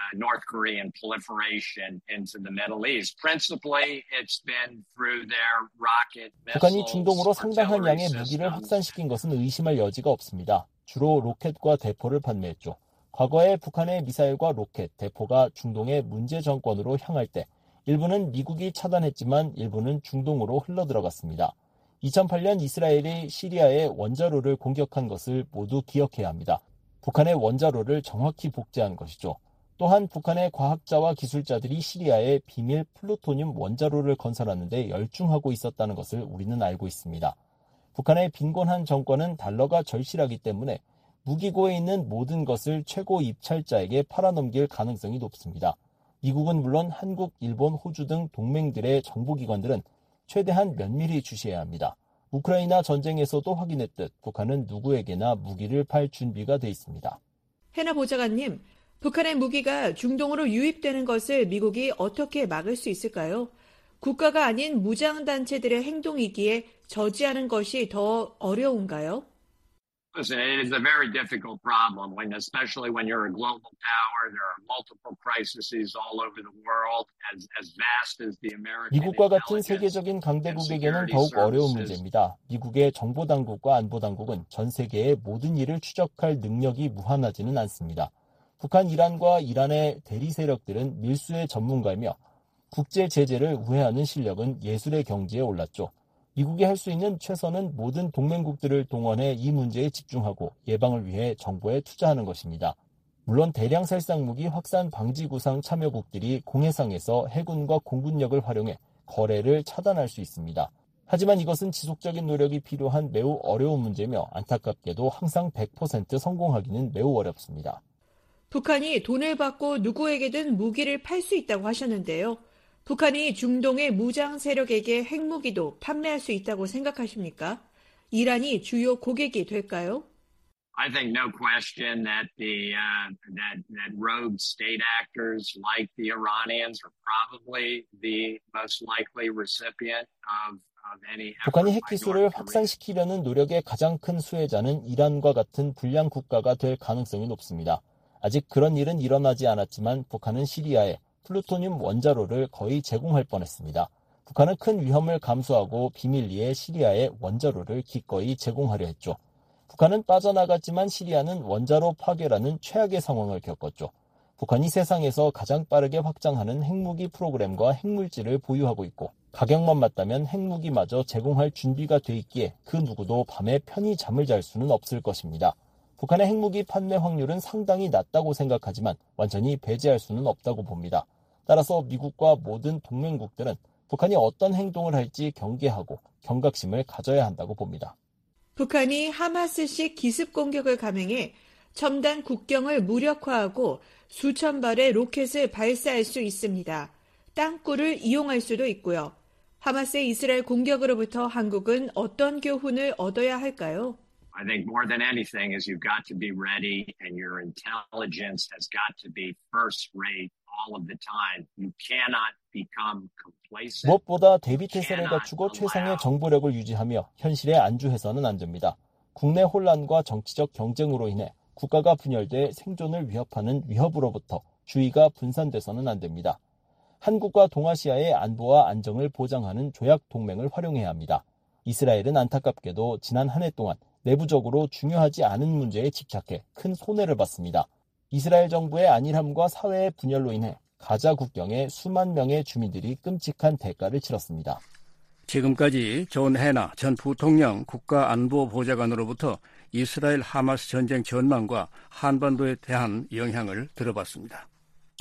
North Korean proliferation into the Middle East. Principally, it's been through their rocket missiles. 북한이 중동으로 상당한 양의 무기를 확산시킨 것은 의심할 여지가 없습니다. 주로 로켓과 대포를 판매했죠. 과거에 북한의 미사일과 로켓, 대포가 중동의 문제 정권으로 향할 때 일부는 미국이 차단했지만 일부는 중동으로 흘러들어갔습니다. 2008년 이스라엘이 시리아의 원자로를 공격한 것을 모두 기억해야 합니다. 북한의 원자로를 정확히 복제한 것이죠. 또한 북한의 과학자와 기술자들이 시리아에 비밀 플루토늄 원자로를 건설하는 데 열중하고 있었다는 것을 우리는 알고 있습니다. 북한의 빈곤한 정권은 달러가 절실하기 때문에 무기고에 있는 모든 것을 최고 입찰자에게 팔아넘길 가능성이 높습니다. 미국은 물론 한국, 일본, 호주 등 동맹들의 정보기관들은 최대한 면밀히 주시해야 합니다. 우크라이나 전쟁에서도 확인했듯 북한은 누구에게나 무기를 팔 준비가 돼 있습니다. 해나 보좌관님, 북한의 무기가 중동으로 유입되는 것을 미국이 어떻게 막을 수 있을까요? 국가가 아닌 무장단체들의 행동이기에 저지하는 것이 더 어려운가요? Listen, it is a very difficult problem, especially when you're a global power. There are multiple crises all over the world, as vast as the American. 미국과 같은 세계적인 강대국에게는 더욱 어려운 문제입니다. 미국의 정보당국과 안보당국은 전 세계의 모든 일을 추적할 능력이 무한하지는 않습니다. 북한, 이란과 이란의 대리 세력들은 밀수의 전문가이며 국제 제재를 우회하는 실력은 예술의 경지에 올랐죠. 미국이 할 수 있는 최선은 모든 동맹국들을 동원해 이 문제에 집중하고 예방을 위해 정보에 투자하는 것입니다. 물론 대량 살상 무기 확산 방지 구상 참여국들이 공해상에서 해군과 공군력을 활용해 거래를 차단할 수 있습니다. 하지만 이것은 지속적인 노력이 필요한 매우 어려운 문제며 안타깝게도 항상 100% 성공하기는 매우 어렵습니다. 북한이 돈을 받고 누구에게든 무기를 팔 수 있다고 하셨는데요. 북한이 중동의 무장 세력에게 핵무기도 판매할 수 있다고 생각하십니까? 이란이 주요 고객이 될까요? I think no question that that rogue state actors like the Iranians are probably the most likely recipient of any. 북한이 핵기술을 확산시키려는 노력의 가장 큰 수혜자는 이란과 같은 불량 국가가 될 가능성이 높습니다. 아직 그런 일은 일어나지 않았지만 북한은 시리아에 플루토늄 원자로를 거의 제공할 뻔했습니다. 북한은 큰 위험을 감수하고 비밀리에 시리아에 원자로를 기꺼이 제공하려 했죠. 북한은 빠져나갔지만 시리아는 원자로 파괴라는 최악의 상황을 겪었죠. 북한이 세상에서 가장 빠르게 확장하는 핵무기 프로그램과 핵물질을 보유하고 있고 가격만 맞다면 핵무기마저 제공할 준비가 돼 있기에 그 누구도 밤에 편히 잠을 잘 수는 없을 것입니다. 북한의 핵무기 판매 확률은 상당히 낮다고 생각하지만 완전히 배제할 수는 없다고 봅니다. 따라서 미국과 모든 동맹국들은 북한이 어떤 행동을 할지 경계하고 경각심을 가져야 한다고 봅니다. 북한이 하마스식 기습 공격을 감행해 첨단 국경을 무력화하고 수천 발의 로켓을 발사할 수 있습니다. 땅굴을 이용할 수도 있고요. 하마스의 이스라엘 공격으로부터 한국은 어떤 교훈을 얻어야 할까요? I think more than anything is you've got to be ready and your intelligence has got to be first rate all of the time. You cannot become complacent. 무엇보다 대비태세를 갖추고 최상의 정보력을 유지하며 현실에 안주해서는 안 됩니다. 국내 혼란과 정치적 경쟁으로 인해 국가가 분열돼 생존을 위협하는 위협으로부터 주의가 분산돼서는 안 됩니다. 한국과 동아시아의 안보와 안정을 보장하는 조약 동맹을 활용해야 합니다. 이스라엘은 안타깝게도 지난 한 해 동안 내부적으로 중요하지 않은 문제에 집착해 큰 손해를 봤습니다. 이스라엘 정부의 안일함과 사회의 분열로 인해 가자 국경에 수만 명의 주민들이 끔찍한 대가를 치렀습니다. 지금까지 존 해나 전 부통령 국가안보보좌관으로부터 이스라엘 하마스 전쟁 전망과 한반도에 대한 영향을 들어봤습니다.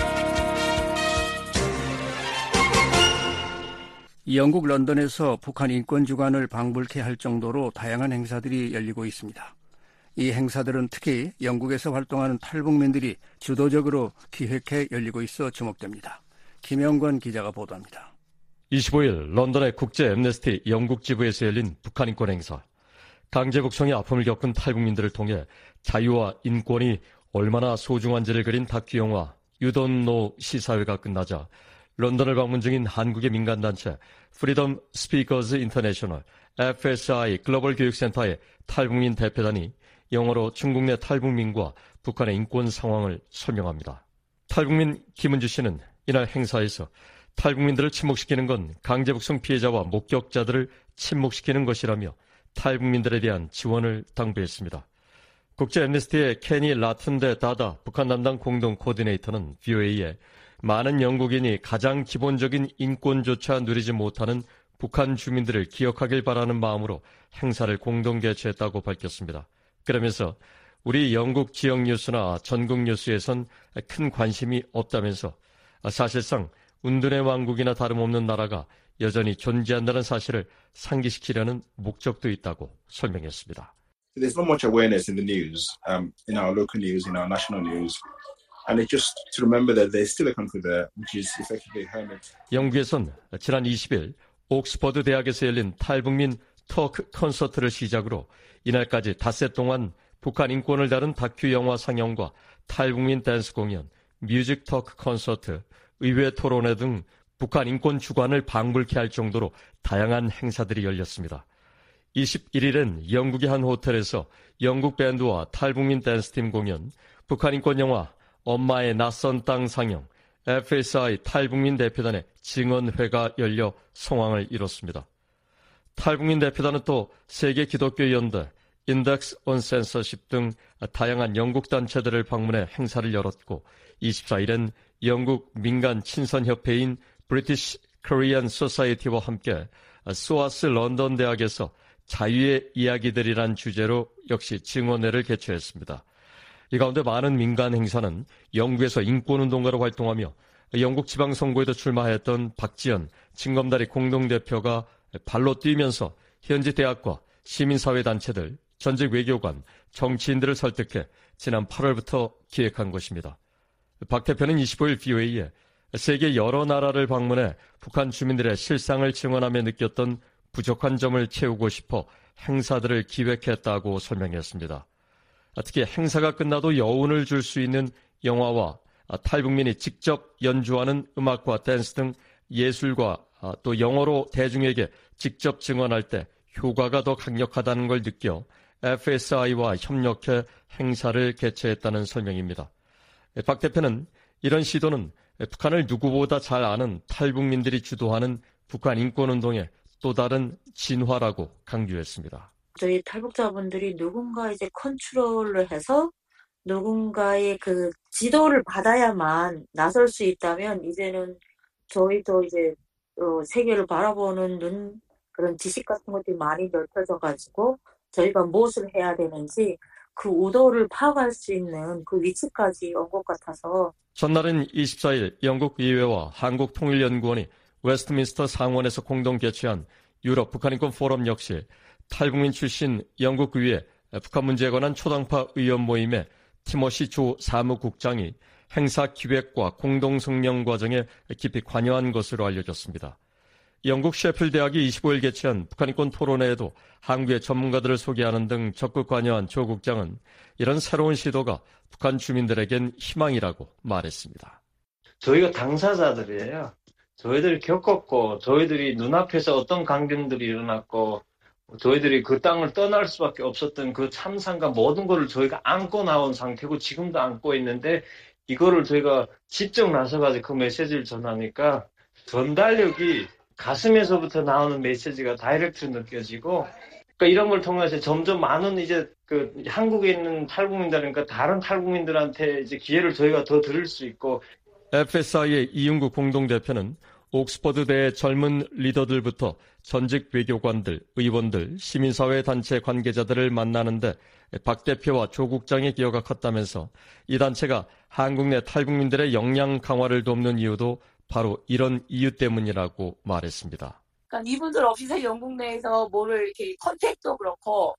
영국 런던에서 북한 인권주간을 방불케 할 정도로 다양한 행사들이 열리고 있습니다. 이 행사들은 특히 영국에서 활동하는 탈북민들이 주도적으로 기획해 열리고 있어 주목됩니다. 김영권 기자가 보도합니다. 25일 런던의 국제 앰네스티 영국 지부에서 열린 북한 인권 행사. 강제국성의 아픔을 겪은 탈북민들을 통해 자유와 인권이 얼마나 소중한지를 그린 다큐 영화 You Don't Know 시사회가 끝나자 런던을 방문 중인 한국의 민간단체 프리덤 스피커즈 인터내셔널 FSI 글로벌 교육센터의 탈북민 대표단이 영어로 중국 내 탈북민과 북한의 인권 상황을 설명합니다. 탈북민 김은주 씨는 이날 행사에서 탈북민들을 침묵시키는 건 강제북송 피해자와 목격자들을 침묵시키는 것이라며 탈북민들에 대한 지원을 당부했습니다. 국제 앰니스티의 케니 라튼데 다다 북한 담당 공동 코디네이터는 VOA에 많은 영국인이 가장 기본적인 인권조차 누리지 못하는 북한 주민들을 기억하길 바라는 마음으로 행사를 공동 개최했다고 밝혔습니다. 그러면서 우리 영국 지역 뉴스나 전국 뉴스에선 큰 관심이 없다면서 사실상 운둔의 왕국이나 다름없는 나라가 여전히 존재한다는 사실을 상기시키려는 목적도 있다고 설명했습니다. There's not much awareness in the news, in our local news, in our national news. And it's just to remember that there's still a country there which is effectively hermit. 영국에선 지난 20일 옥스퍼드 대학에서 열린 탈북민 터크 콘서트를 시작으로 이날까지 닷새 동안 북한 인권을 다룬 다큐 영화 상영과 탈북민 댄스 공연, 뮤직 터크 콘서트, 의회 토론회 등 북한 인권 주관을 방불케 할 정도로 다양한 행사들이 열렸습니다. 21일엔 영국의 한 호텔에서 영국 밴드와 탈북민 댄스팀 공연, 북한 인권 영화 엄마의 낯선 땅 상영, FSI 탈북민 대표단의 증언회가 열려 성황을 이뤘습니다. 탈북민 대표단은 또 세계 기독교 연대, 인덱스 온 센서십 등 다양한 영국 단체들을 방문해 행사를 열었고 24일엔 영국 민간 친선협회인 브리티시 코리안 소사이어티와 함께 소아스 런던 대학에서 자유의 이야기들이란 주제로 역시 증언회를 개최했습니다. 이 가운데 많은 민간 행사는 영국에서 인권운동가로 활동하며 영국 지방선거에도 출마했던 박지연 진검다리 공동대표가 발로 뛰면서 현지 대학과 시민사회단체들, 전직 외교관, 정치인들을 설득해 지난 8월부터 기획한 것입니다. 박 대표는 25일 VOA에 세계 여러 나라를 방문해 북한 주민들의 실상을 증언하며 느꼈던 부족한 점을 채우고 싶어 행사들을 기획했다고 설명했습니다. 특히 행사가 끝나도 여운을 줄 수 있는 영화와 탈북민이 직접 연주하는 음악과 댄스 등 예술과 또 영어로 대중에게 직접 증언할 때 효과가 더 강력하다는 걸 느껴 FSI와 협력해 행사를 개최했다는 설명입니다. 박 대표는 이런 시도는 북한을 누구보다 잘 아는 탈북민들이 주도하는 북한 인권운동의 또 다른 진화라고 강조했습니다. 저희 탈북자분들이 누군가 이제 컨트롤을 해서 누군가의 그 지도를 받아야만 나설 수 있다면 이제는 저희도 이제 세계를 바라보는 눈 그런 지식 같은 것들이 많이 넓혀져가지고 저희가 무엇을 해야 되는지 그 우도를 파악할 수 있는 그 위치까지 온 것 같아서 전날은 24일 영국 의회와 한국통일연구원이 웨스트민스터 상원에서 공동 개최한 유럽 북한인권 포럼 역시 탈북민 출신 영국 의회 북한 문제에 관한 초당파 의원 모임에 티모시 조 사무국장이 행사 기획과 공동 성명 과정에 깊이 관여한 것으로 알려졌습니다. 영국 셰필 대학이 25일 개최한 북한인권 토론회에도 한국의 전문가들을 소개하는 등 적극 관여한 조 국장은 이런 새로운 시도가 북한 주민들에겐 희망이라고 말했습니다. 저희가 당사자들이에요. 저희들이 겪었고 저희들이 눈앞에서 어떤 강경들이 일어났고 저희들이 그 땅을 떠날 수밖에 없었던 그 참상과 모든 것을 저희가 안고 나온 상태고 지금도 안고 있는데 이거를 저희가 직접 나서가지고 그 메시지를 전하니까 전달력이 가슴에서부터 나오는 메시지가 다이렉트로 느껴지고 그러니까 이런 걸 통해서 점점 많은 이제 그 한국에 있는 탈북민들이니까 다른 탈북민들한테 이제 기회를 저희가 더 드릴 수 있고 FSI의 이윤구 공동대표는 옥스퍼드대의 젊은 리더들부터 전직 외교관들, 의원들, 시민사회 단체 관계자들을 만나는데 박 대표와 조 국장의 기여가 컸다면서 이 단체가 한국 내 탈북민들의 역량 강화를 돕는 이유도 바로 이런 이유 때문이라고 말했습니다. 그러니까 이분들 없이 사실 영국 내에서 뭐를 이렇게 컨택도 그렇고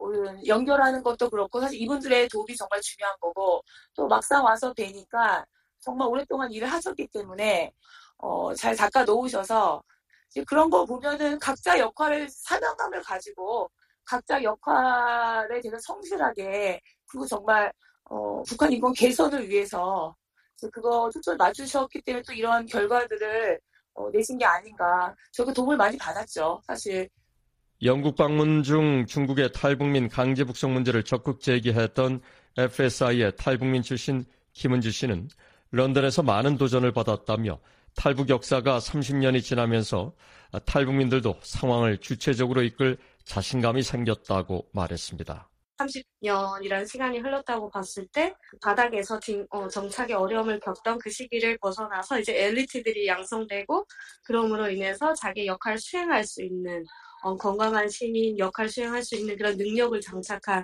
연결하는 것도 그렇고 사실 이분들의 도움이 정말 중요한 거고 또 막상 와서 뵈니까 정말 오랫동안 일을 하셨기 때문에 잘 닦아 놓으셔서 그런 거 보면은 각자 역할을 사명감을 가지고 각자 역할에 대해서 성실하게 그리고 정말 북한 인권 개선을 위해서 그거 초점을 맞추셨기 때문에 또 이런 결과들을 내신 게 아닌가. 저도 도움을 많이 받았죠, 사실. 영국 방문 중 중국의 탈북민 강제 북송 문제를 적극 제기했던 FSI의 탈북민 출신 김은주 씨는 런던에서 많은 도전을 받았다며 탈북 역사가 30년이 지나면서 탈북민들도 상황을 주체적으로 이끌 자신감이 생겼다고 말했습니다. 30년이라는 시간이 흘렀다고 봤을 때 바닥에서 정착의 어려움을 겪던 그 시기를 벗어나서 이제 엘리트들이 양성되고 그럼으로 인해서 자기 역할을 수행할 수 있는 건강한 시민 역할을 수행할 수 있는 그런 능력을 장착한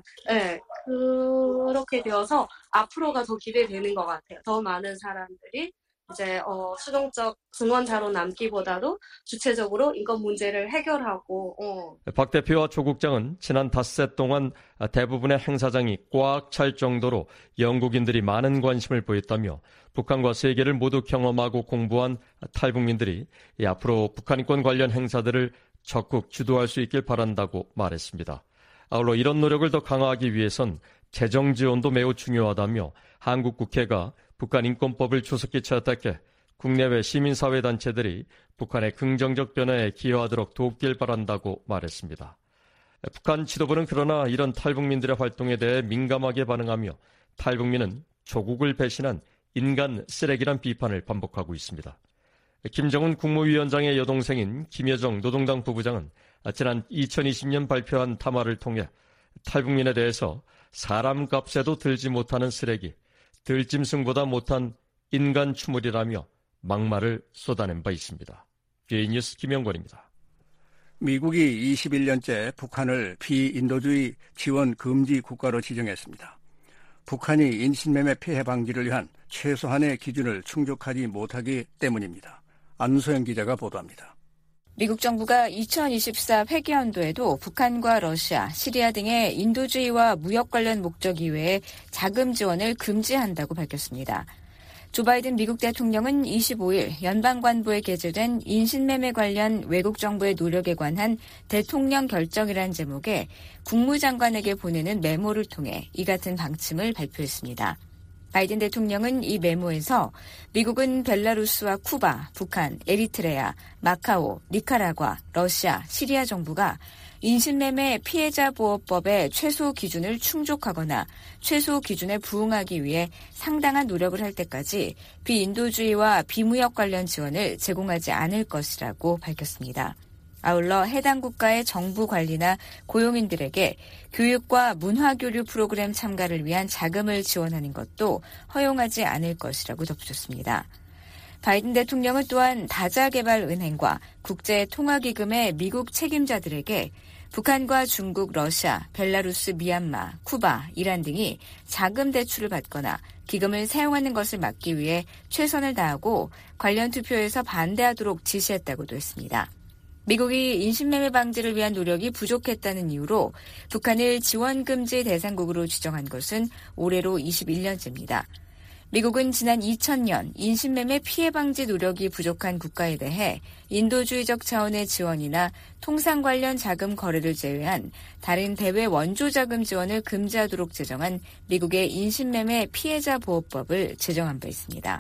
그렇게 되어서 앞으로가 더 기대되는 것 같아요. 더 많은 사람들이 이제 수동적 증언자로 남기보다도 주체적으로 인권 문제를 해결하고. 박 대표와 조 국장은 지난 닷새 동안 대부분의 행사장이 꽉 찰 정도로 영국인들이 많은 관심을 보였다며 북한과 세계를 모두 경험하고 공부한 탈북민들이 앞으로 북한 인권 관련 행사들을 적극 주도할 수 있길 바란다고 말했습니다. 아울러 이런 노력을 더 강화하기 위해선 재정 지원도 매우 중요하다며 한국 국회가 북한 인권법을 조속히 채택해 국내외 시민사회단체들이 북한의 긍정적 변화에 기여하도록 돕길 바란다고 말했습니다. 북한 지도부는 그러나 이런 탈북민들의 활동에 대해 민감하게 반응하며 탈북민은 조국을 배신한 인간 쓰레기란 비판을 반복하고 있습니다. 김정은 국무위원장의 여동생인 김여정 노동당 부부장은 지난 2020년 발표한 담화를 통해 탈북민에 대해서 사람 값에도 들지 못하는 쓰레기, 들짐승보다 못한 인간 추물이라며 막말을 쏟아낸 바 있습니다. BA 뉴스 김영권입니다. 미국이 21년째 북한을 비인도주의 지원 금지 국가로 지정했습니다. 북한이 인신매매 피해 방지를 위한 최소한의 기준을 충족하지 못하기 때문입니다. 안소영 기자가 보도합니다. 미국 정부가 2024 회계연도에도 북한과 러시아, 시리아 등의 인도주의와 무역 관련 목적 이외에 자금 지원을 금지한다고 밝혔습니다. 조 바이든 미국 대통령은 25일 연방관부에 게재된 인신매매 관련 외국 정부의 노력에 관한 대통령 결정이란 제목의 국무장관에게 보내는 메모를 통해 이 같은 방침을 발표했습니다. 바이든 대통령은 이 메모에서 미국은 벨라루스와 쿠바, 북한, 에리트레아, 마카오, 니카라과, 러시아, 시리아 정부가 인신매매 피해자 보호법의 최소 기준을 충족하거나 최소 기준에 부응하기 위해 상당한 노력을 할 때까지 비인도주의와 비무역 관련 지원을 제공하지 않을 것이라고 밝혔습니다. 아울러 해당 국가의 정부 관리나 고용인들에게 교육과 문화교류 프로그램 참가를 위한 자금을 지원하는 것도 허용하지 않을 것이라고 덧붙였습니다. 바이든 대통령은 또한 다자개발은행과 국제통화기금의 미국 책임자들에게 북한과 중국, 러시아, 벨라루스, 미얀마, 쿠바, 이란 등이 자금 대출을 받거나 기금을 사용하는 것을 막기 위해 최선을 다하고 관련 투표에서 반대하도록 지시했다고도 했습니다. 미국이 인신매매 방지를 위한 노력이 부족했다는 이유로 북한을 지원금지 대상국으로 지정한 것은 올해로 21년째입니다. 미국은 지난 2000년 인신매매 피해 방지 노력이 부족한 국가에 대해 인도주의적 차원의 지원이나 통상 관련 자금 거래를 제외한 다른 대외 원조 자금 지원을 금지하도록 제정한 미국의 인신매매 피해자 보호법을 제정한 바 있습니다.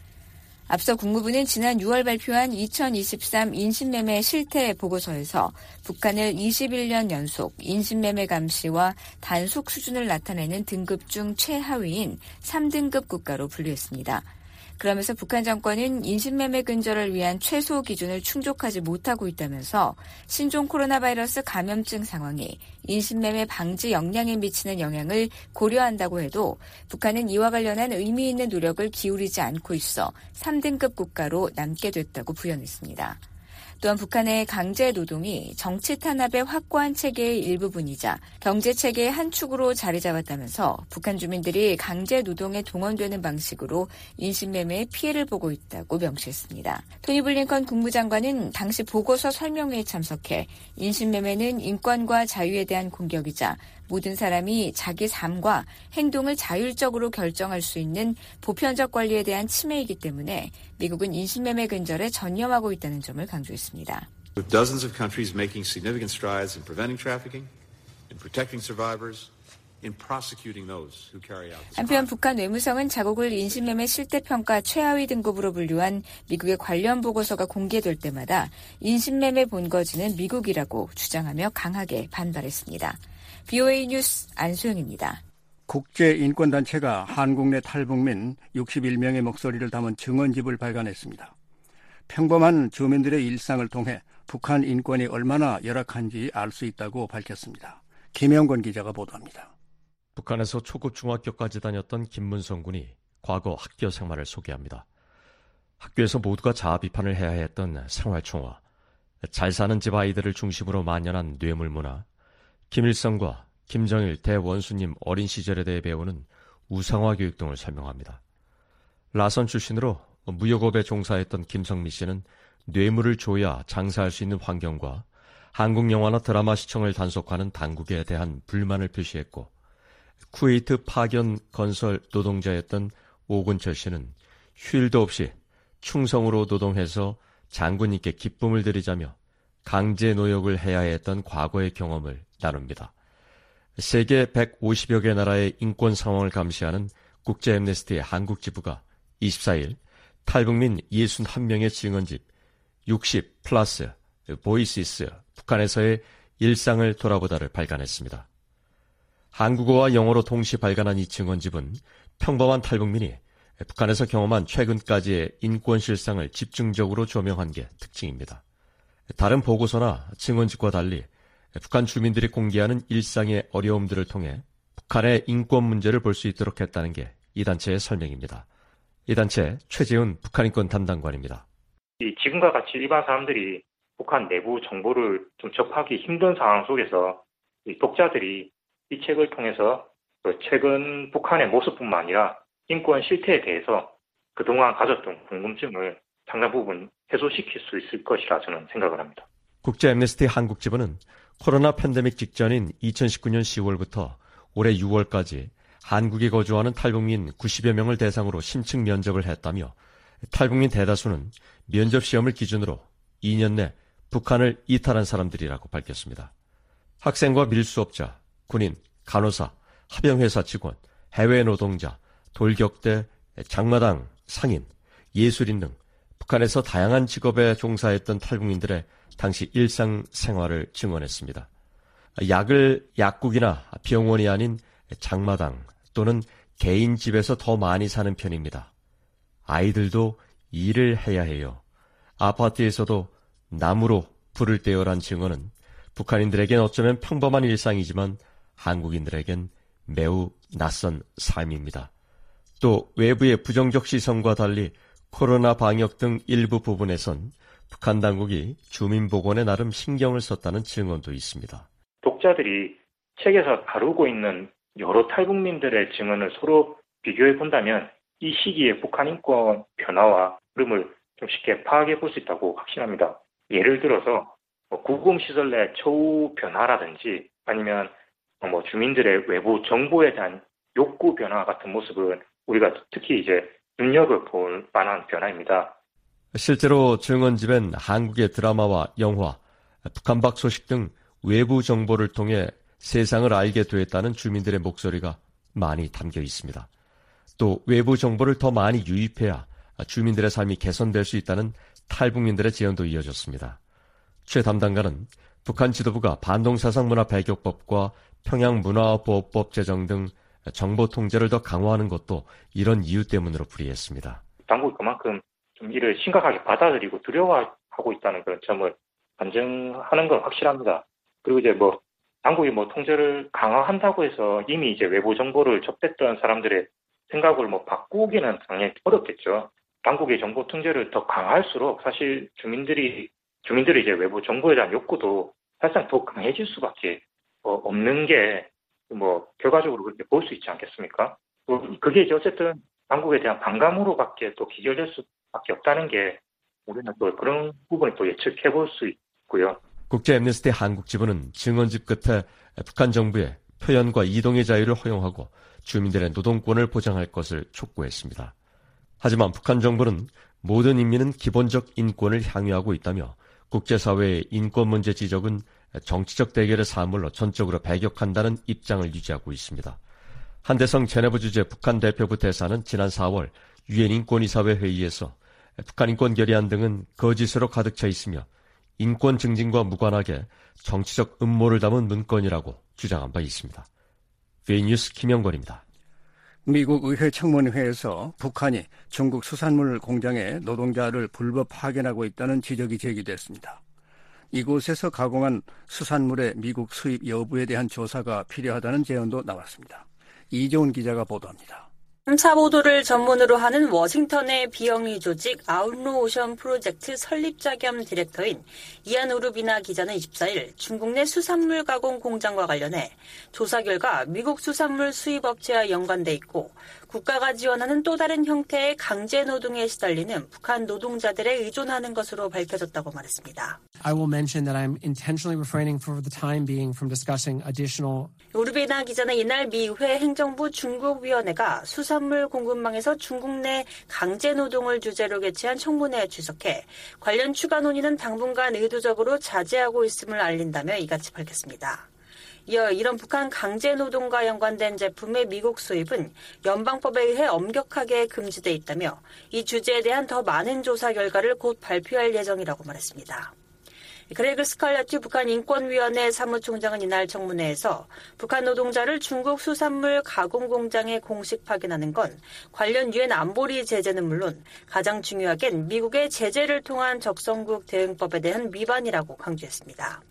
앞서 국무부는 지난 6월 발표한 2023 인신매매 실태 보고서에서 북한을 21년 연속 인신매매 감시와 단속 수준을 나타내는 등급 중 최하위인 3등급 국가로 분류했습니다. 그러면서 북한 정권은 인신매매 근절을 위한 최소 기준을 충족하지 못하고 있다면서 신종 코로나 바이러스 감염증 상황이 인신매매 방지 역량에 미치는 영향을 고려한다고 해도 북한은 이와 관련한 의미 있는 노력을 기울이지 않고 있어 3등급 국가로 남게 됐다고 부연했습니다. 또한 북한의 강제 노동이 정치 탄압의 확고한 체계의 일부분이자 경제 체계의 한 축으로 자리 잡았다면서 북한 주민들이 강제 노동에 동원되는 방식으로 인신매매의 피해를 보고 있다고 명시했습니다. 토니 블링컨 국무장관은 당시 보고서 설명회에 참석해 인신매매는 인권과 자유에 대한 공격이자 모든 사람이 자기 삶과 행동을 자율적으로 결정할 수 있는 보편적 권리에 대한 침해이기 때문에 미국은 인신매매 근절에 전념하고 있다는 점을 강조했습니다. With dozens of countries making significant strides in preventing trafficking, in protecting survivors, in prosecuting those who carry out this. 한편 북한 외무성은 자국을 인신매매 실태평가 최하위 등급으로 분류한 미국의 관련 보고서가 공개될 때마다 인신매매 본거지는 미국이라고 주장하며 강하게 반발했습니다. BOA 뉴스 안소영입니다. 국제인권단체가 한국 내 탈북민 61명의 목소리를 담은 증언집을 발간했습니다. 평범한 주민들의 일상을 통해 북한 인권이 얼마나 열악한지 알 수 있다고 밝혔습니다. 김영권 기자가 보도합니다. 북한에서 초급 중학교까지 다녔던 김문성 군이 과거 학교 생활을 소개합니다. 학교에서 모두가 자아 비판을 해야 했던 생활총화, 잘 사는 집 아이들을 중심으로 만연한 뇌물 문화, 김일성과 김정일 대원수님 어린 시절에 대해 배우는 우상화 교육 등을 설명합니다. 라선 출신으로 무역업에 종사했던 김성미 씨는 뇌물을 줘야 장사할 수 있는 환경과 한국 영화나 드라마 시청을 단속하는 당국에 대한 불만을 표시했고, 쿠웨이트 파견 건설 노동자였던 오근철 씨는 휴일도 없이 충성으로 노동해서 장군님께 기쁨을 드리자며 강제 노역을 해야 했던 과거의 경험을 나눕니다. 세계 150여 개 나라의 인권 상황을 감시하는 국제 엠네스티의 한국 지부가 24일 탈북민 61명의 증언집 60 플러스 보이시스 북한에서의 일상을 돌아보다를 발간했습니다. 한국어와 영어로 동시 발간한 이 증언집은 평범한 탈북민이 북한에서 경험한 최근까지의 인권 실상을 집중적으로 조명한 게 특징입니다. 다른 보고서나 증언집과 달리 북한 주민들이 공개하는 일상의 어려움들을 통해 북한의 인권 문제를 볼 수 있도록 했다는 게 이 단체의 설명입니다. 이 단체 최재훈 북한인권 담당관입니다. 지금과 같이 일반 사람들이 북한 내부 정보를 좀 접하기 힘든 상황 속에서 독자들이 이 책을 통해서 최근 북한의 모습뿐만 아니라 인권 실태에 대해서 그동안 가졌던 궁금증을 상당 부분 해소시킬 수 있을 것이라 저는 생각을 합니다. 국제 엠네스티 한국 지부는 코로나 팬데믹 직전인 2019년 10월부터 올해 6월까지 한국에 거주하는 탈북민 90여 명을 대상으로 심층 면접을 했다며, 탈북민 대다수는 면접 시험을 기준으로 2년 내 북한을 이탈한 사람들이라고 밝혔습니다. 학생과 밀수업자, 군인, 간호사, 합병회사 직원, 해외 노동자, 돌격대, 장마당, 상인, 예술인 등 북한에서 다양한 직업에 종사했던 탈북민들의 당시 일상생활을 증언했습니다. 약을 약국이나 병원이 아닌 장마당 또는 개인 집에서 더 많이 사는 편입니다. 아이들도 일을 해야 해요. 아파트에서도 나무로 불을 떼어란 증언은 북한인들에겐 어쩌면 평범한 일상이지만 한국인들에겐 매우 낯선 삶입니다. 또 외부의 부정적 시선과 달리 코로나 방역 등 일부 부분에선 북한 당국이 주민보건에 나름 신경을 썼다는 증언도 있습니다. 독자들이 책에서 다루고 있는 여러 탈북민들의 증언을 서로 비교해 본다면 이 시기의 북한 인권 변화와 흐름을 좀 쉽게 파악해 볼 수 있다고 확신합니다. 예를 들어서 구금시설 내 처우 변화라든지 아니면 주민들의 외부 정보에 대한 욕구 변화 같은 모습은 우리가 특히 이제 눈여겨볼 만한 변화입니다. 실제로 증언집엔 한국의 드라마와 영화, 북한박 소식 등 외부 정보를 통해 세상을 알게 되었다는 주민들의 목소리가 많이 담겨 있습니다. 또 외부 정보를 더 많이 유입해야 주민들의 삶이 개선될 수 있다는 탈북민들의 제언도 이어졌습니다. 최 담당관은 북한 지도부가 반동사상문화 배격법과 평양문화보호법 제정 등 정보 통제를 더 강화하는 것도 이런 이유 때문으로 풀이했습니다. 당국이 그만큼 좀 이를 심각하게 받아들이고 두려워하고 있다는 그런 점을 반증하는 건 확실합니다. 그리고 이제 당국이 통제를 강화한다고 해서 이미 이제 외부 정보를 접했던 사람들의 생각을 바꾸기는 당연히 어렵겠죠. 당국의 정보 통제를 더 강화할수록 사실 주민들이 이제 외부 정보에 대한 욕구도 사실상 더 강해질 수밖에 없는 게 결과적으로 그렇게 볼 수 있지 않겠습니까? 그게 이제 어쨌든 당국에 대한 반감으로밖에 또 기결될 수밖에 없다는 게 우리는 또 그런 부분을 또 예측해 볼 수 있고요. 국제 엠네스티 한국 지부는 증언집 끝에 북한 정부의 표현과 이동의 자유를 허용하고 주민들의 노동권을 보장할 것을 촉구했습니다. 하지만 북한 정부는 모든 인민은 기본적 인권을 향유하고 있다며 국제사회의 인권 문제 지적은 정치적 대결의 사물로 전적으로 배격한다는 입장을 유지하고 있습니다. 한대성 제네브 주재 북한 대표부 대사는 지난 4월 유엔 인권이사회 회의에서 북한 인권 결의안 등은 거짓으로 가득 차 있으며 인권 증진과 무관하게 정치적 음모를 담은 문건이라고 주장한 바 있습니다. V뉴스 김영권입니다. 미국 의회 청문회에서 북한이 중국 수산물 공장에 노동자를 불법 파견하고 있다는 지적이 제기됐습니다. 이곳에서 가공한 수산물의 미국 수입 여부에 대한 조사가 필요하다는 제언도 나왔습니다. 이재훈 기자가 보도합니다. 탐사 보도를 전문으로 하는 워싱턴의 비영리 조직 아웃로 오션 프로젝트 설립자 겸 디렉터인 이안 우르비나 기자는 24일 중국 내 수산물 가공 공장과 관련해 조사 결과 미국 수산물 수입업체와 연관돼 있고 국가가 지원하는 또 다른 형태의 강제 노동에 시달리는 북한 노동자들에 의존하는 것으로 밝혀졌다고 말했습니다. I will mention that I'm intentionally refraining for the time being from discussing additional. 우르비나 기자는 이날 미 의회 행정부 중국위원회가 수산물 공급망에서 중국 내 강제 노동을 주제로 개최한 청문회에 출석해 관련 추가 논의는 당분간 의도적으로 자제하고 있음을 알린다며 이같이 밝혔습니다. 이어 이런 북한 강제 노동과 연관된 제품의 미국 수입은 연방법에 의해 엄격하게 금지돼 있다며 이 주제에 대한 더 많은 조사 결과를 곧 발표할 예정이라고 말했습니다. 그레그 스칼라티 북한 인권위원회 사무총장은 이날 청문회에서 북한 노동자를 중국 수산물 가공 공장에 공식 파견하는 건 관련 유엔 안보리 제재는 물론 가장 중요하겐 미국의 제재를 통한 적성국 대응법에 대한 위반이라고 강조했습니다.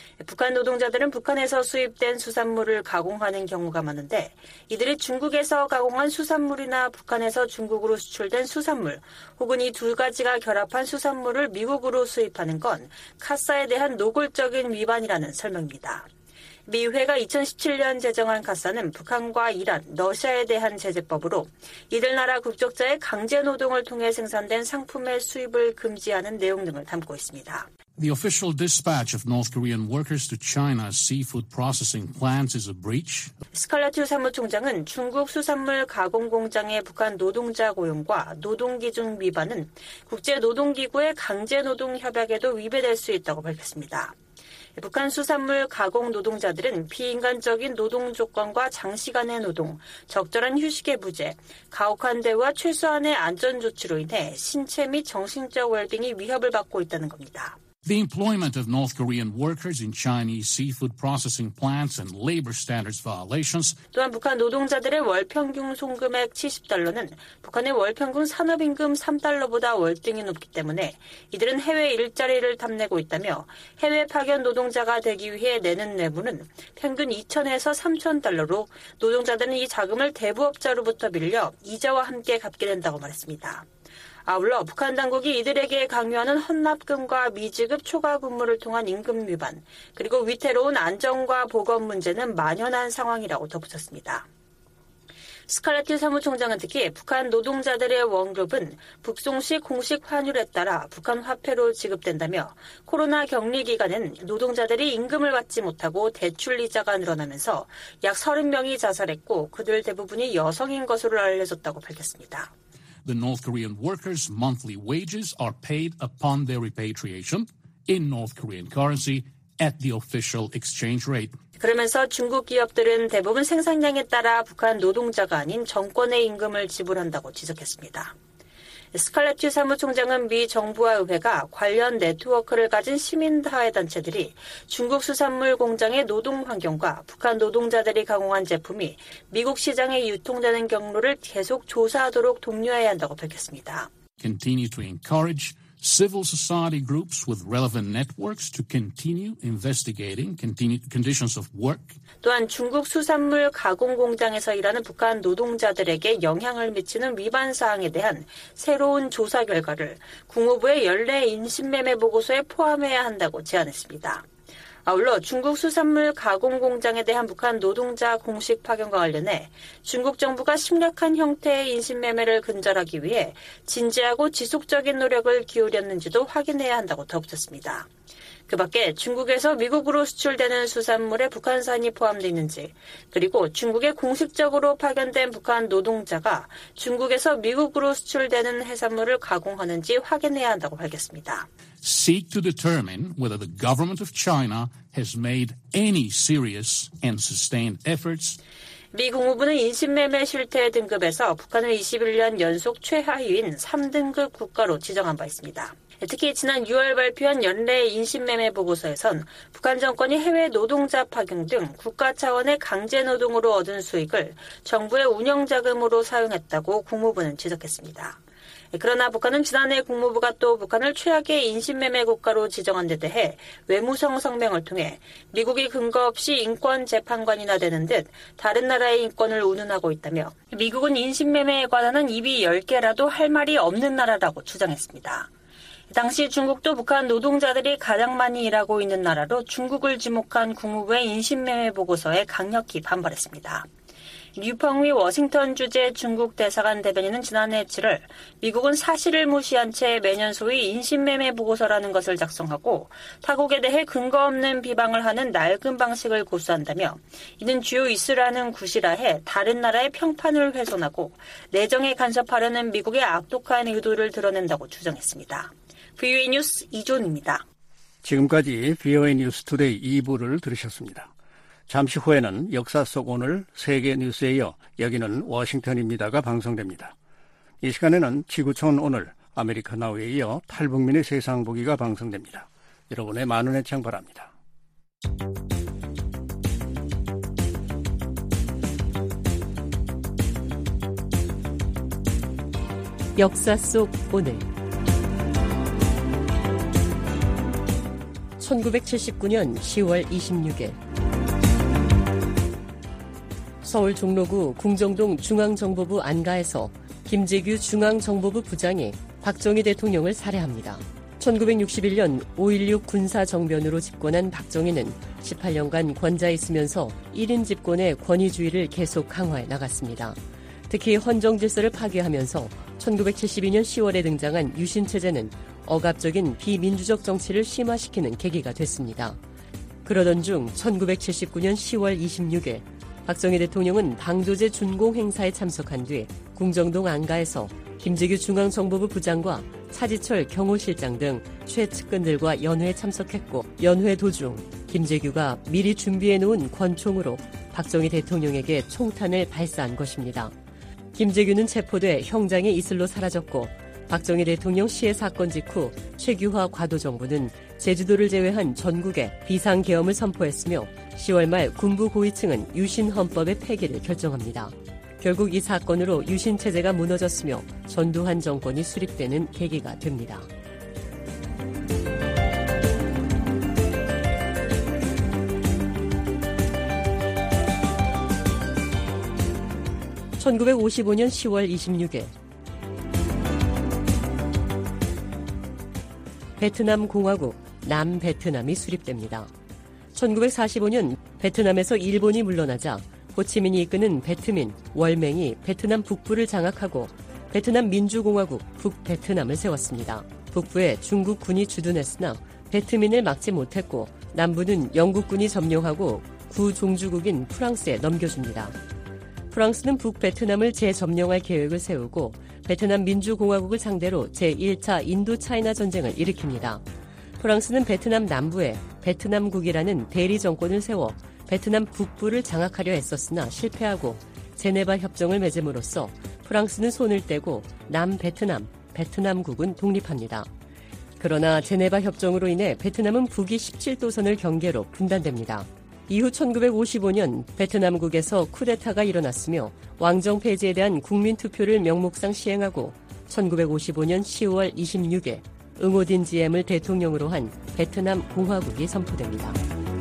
북한 노동자들은 북한에서 수입된 수산물을 가공하는 경우가 많은데 이들이 중국에서 가공한 수산물이나 북한에서 중국으로 수출된 수산물 혹은 이 두 가지가 결합한 수산물을 미국으로 수입하는 건 카사에 대한 노골적인 위반이라는 설명입니다. 미 의회가 2017년 제정한 카사는 북한과 이란, 러시아에 대한 제재법으로 이들 나라 국적자의 강제 노동을 통해 생산된 상품의 수입을 금지하는 내용 등을 담고 있습니다. The official dispatch of North Korean workers to China's seafood processing plants is a breach. 스칼라튜 사무총장은 중국 수산물 가공 공장의 북한 노동자 고용과 노동기준 위반은 국제노동기구의 강제노동 협약에도 위배될 수 있다고 밝혔습니다. 북한 수산물 가공 노동자들은 비인간적인 노동 조건과 장시간의 노동, 적절한 휴식의 부재, 가혹한 대우와 최소한의 안전 조치로 인해 신체 및 정신적 웰빙이 위협을 받고 있다는 겁니다. The employment of North Korean workers in Chinese seafood processing plants and labor standards violations. 또한 북한 노동자들의 월 평균 송금액 $70는 북한의 월 평균 산업임금 $3보다 월등히 높기 때문에 이들은 해외 일자리를 탐내고 있다며 해외 파견 노동자가 되기 위해 내는 내부는 평균 $2,000에서 $3,000로 노동자들은 이 자금을 대부업자로부터 빌려 이자와 함께 갚게 된다고 말했습니다. 아울러 북한 당국이 이들에게 강요하는 헌납금과 미지급 초과 근무를 통한 임금 위반, 그리고 위태로운 안전과 보건 문제는 만연한 상황이라고 덧붙였습니다. 스칼라티 사무총장은 특히 북한 노동자들의 월급은 북송 시 공식 환율에 따라 북한 화폐로 지급된다며 코로나 격리 기간엔 노동자들이 임금을 받지 못하고 대출 이자가 늘어나면서 약 30명이 자살했고 그들 대부분이 여성인 것으로 알려졌다고 밝혔습니다. The North Korean workers' monthly wages are paid upon their repatriation in North Korean currency at the official exchange rate. 그러면서 중국 기업들은 대부분 생산량에 따라 북한 노동자가 아닌 정권의 임금을 지불한다고 지적했습니다. 스칼라티 사무총장은 미 정부와 의회가 관련 네트워크를 가진 시민사회단체들이 중국 수산물 공장의 노동 환경과 북한 노동자들이 가공한 제품이 미국 시장에 유통되는 경로를 계속 조사하도록 독려해야 한다고 밝혔습니다. Continue to encourage civil society groups with relevant networks to continue investigating conditions of work. 또한 중국 수산물 가공 공장에서 일하는 북한 노동자들에게 영향을 미치는 위반 사항에 대한 새로운 조사 결과를 국무부의 연례 인신매매 보고서에 포함해야 한다고 제안했습니다. 아울러 중국 수산물 가공 공장에 대한 북한 노동자 공식 파견과 관련해 중국 정부가 심각한 형태의 인신매매를 근절하기 위해 진지하고 지속적인 노력을 기울였는지도 확인해야 한다고 덧붙였습니다. 그 밖에 중국에서 미국으로 수출되는 수산물에 북한산이 포함되어 있는지, 그리고 중국에 공식적으로 파견된 북한 노동자가 중국에서 미국으로 수출되는 해산물을 가공하는지 확인해야 한다고 밝혔습니다. Seek to determine whether the government of China has made any serious and sustained efforts. 미 국무부는 인신매매 실태 등급에서 북한을 21년 연속 최하위인 3등급 국가로 지정한 바 있습니다. 특히 지난 6월 발표한 연례 인신매매 보고서에선 북한 정권이 해외 노동자 파견 등 국가 차원의 강제 노동으로 얻은 수익을 정부의 운영자금으로 사용했다고 국무부는 지적했습니다. 그러나 북한은 지난해 국무부가 또 북한을 최악의 인신매매 국가로 지정한 데 대해 외무성 성명을 통해 미국이 근거 없이 인권 재판관이나 되는 듯 다른 나라의 인권을 운운하고 있다며 미국은 인신매매에 관한 입이 10개라도 할 말이 없는 나라라고 주장했습니다. 당시 중국도 북한 노동자들이 가장 많이 일하고 있는 나라로 중국을 지목한 국무부의 인신매매 보고서에 강력히 반발했습니다. 류펑위 워싱턴 주재 중국 대사관 대변인은 지난해 7월 미국은 사실을 무시한 채 매년 소위 인신매매 보고서라는 것을 작성하고 타국에 대해 근거 없는 비방을 하는 낡은 방식을 고수한다며 이는 주요 이슈라는 구실화해 다른 나라의 평판을 훼손하고 내정에 간섭하려는 미국의 악독한 의도를 드러낸다고 주장했습니다. VOA 뉴스 이존입니다. 지금까지 VOA 뉴스 투데이 2부를 들으셨습니다. 잠시 후에는 역사 속 오늘 세계 뉴스에 이어 여기는 워싱턴입니다가 방송됩니다. 이 시간에는 지구촌 오늘 아메리카 나우에 이어 탈북민의 세상 보기가 방송됩니다. 여러분의 많은 애청 바랍니다. 역사 속 오늘 1979년 10월 26일 서울 종로구 궁정동 중앙정보부 안가에서 김재규 중앙정보부 부장이 박정희 대통령을 살해합니다. 1961년 5.16 군사정변으로 집권한 박정희는 18년간 권좌에 있으면서 1인 집권의 권위주의를 계속 강화해 나갔습니다. 특히 헌정질서를 파괴하면서 1972년 10월에 등장한 유신체제는 억압적인 비민주적 정치를 심화시키는 계기가 됐습니다. 그러던 중 1979년 10월 26일 박정희 대통령은 방조제 준공 행사에 참석한 뒤 궁정동 안가에서 김재규 중앙정보부 부장과 차지철 경호실장 등 최측근들과 연회에 참석했고 연회 도중 김재규가 미리 준비해놓은 권총으로 박정희 대통령에게 총탄을 발사한 것입니다. 김재규는 체포돼 형장에 이슬로 사라졌고 박정희 대통령 시해 사건 직후 최규화 과도정부는 제주도를 제외한 전국에 비상계엄을 선포했으며 10월 말 군부 고위층은 유신헌법의 폐기를 결정합니다. 결국 이 사건으로 유신체제가 무너졌으며 전두환 정권이 수립되는 계기가 됩니다. (1955년 10월 26일) 베트남 공화국 남베트남이 수립됩니다. 1945년 베트남에서 일본이 물러나자 호치민이 이끄는 베트민, 월맹이 베트남 북부를 장악하고 베트남 민주공화국 북베트남을 세웠습니다. 북부에 중국군이 주둔했으나 베트민을 막지 못했고 남부는 영국군이 점령하고 구종주국인 프랑스에 넘겨줍니다. 프랑스는 북베트남을 재점령할 계획을 세우고 베트남 민주공화국을 상대로 제1차 인도차이나 전쟁을 일으킵니다. 프랑스는 베트남 남부에 베트남국이라는 대리 정권을 세워 베트남 북부를 장악하려 했었으나 실패하고 제네바 협정을 맺음으로써 프랑스는 손을 떼고 남베트남, 베트남국은 독립합니다. 그러나 제네바 협정으로 인해 베트남은 북위 17도선을 경계로 분단됩니다. 이후 1955년 베트남국에서 쿠데타가 일어났으며 왕정 폐지에 대한 국민투표를 명목상 시행하고 1955년 10월 26일 응오딘 지엠을 대통령으로 한 베트남 공화국이 선포됩니다.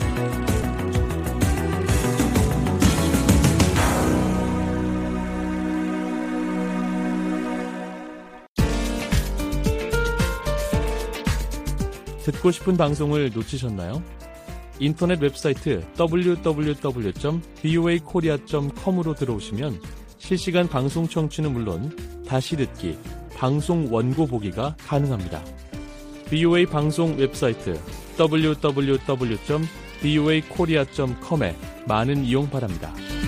듣고 싶은 방송을 놓치셨나요? 인터넷 웹사이트 www.voakorea.com으로 들어오시면 실시간 방송 청취는 물론 다시 듣기, 방송 원고 보기가 가능합니다. VOA 방송 웹사이트 www.voakorea.com에 많은 이용 바랍니다.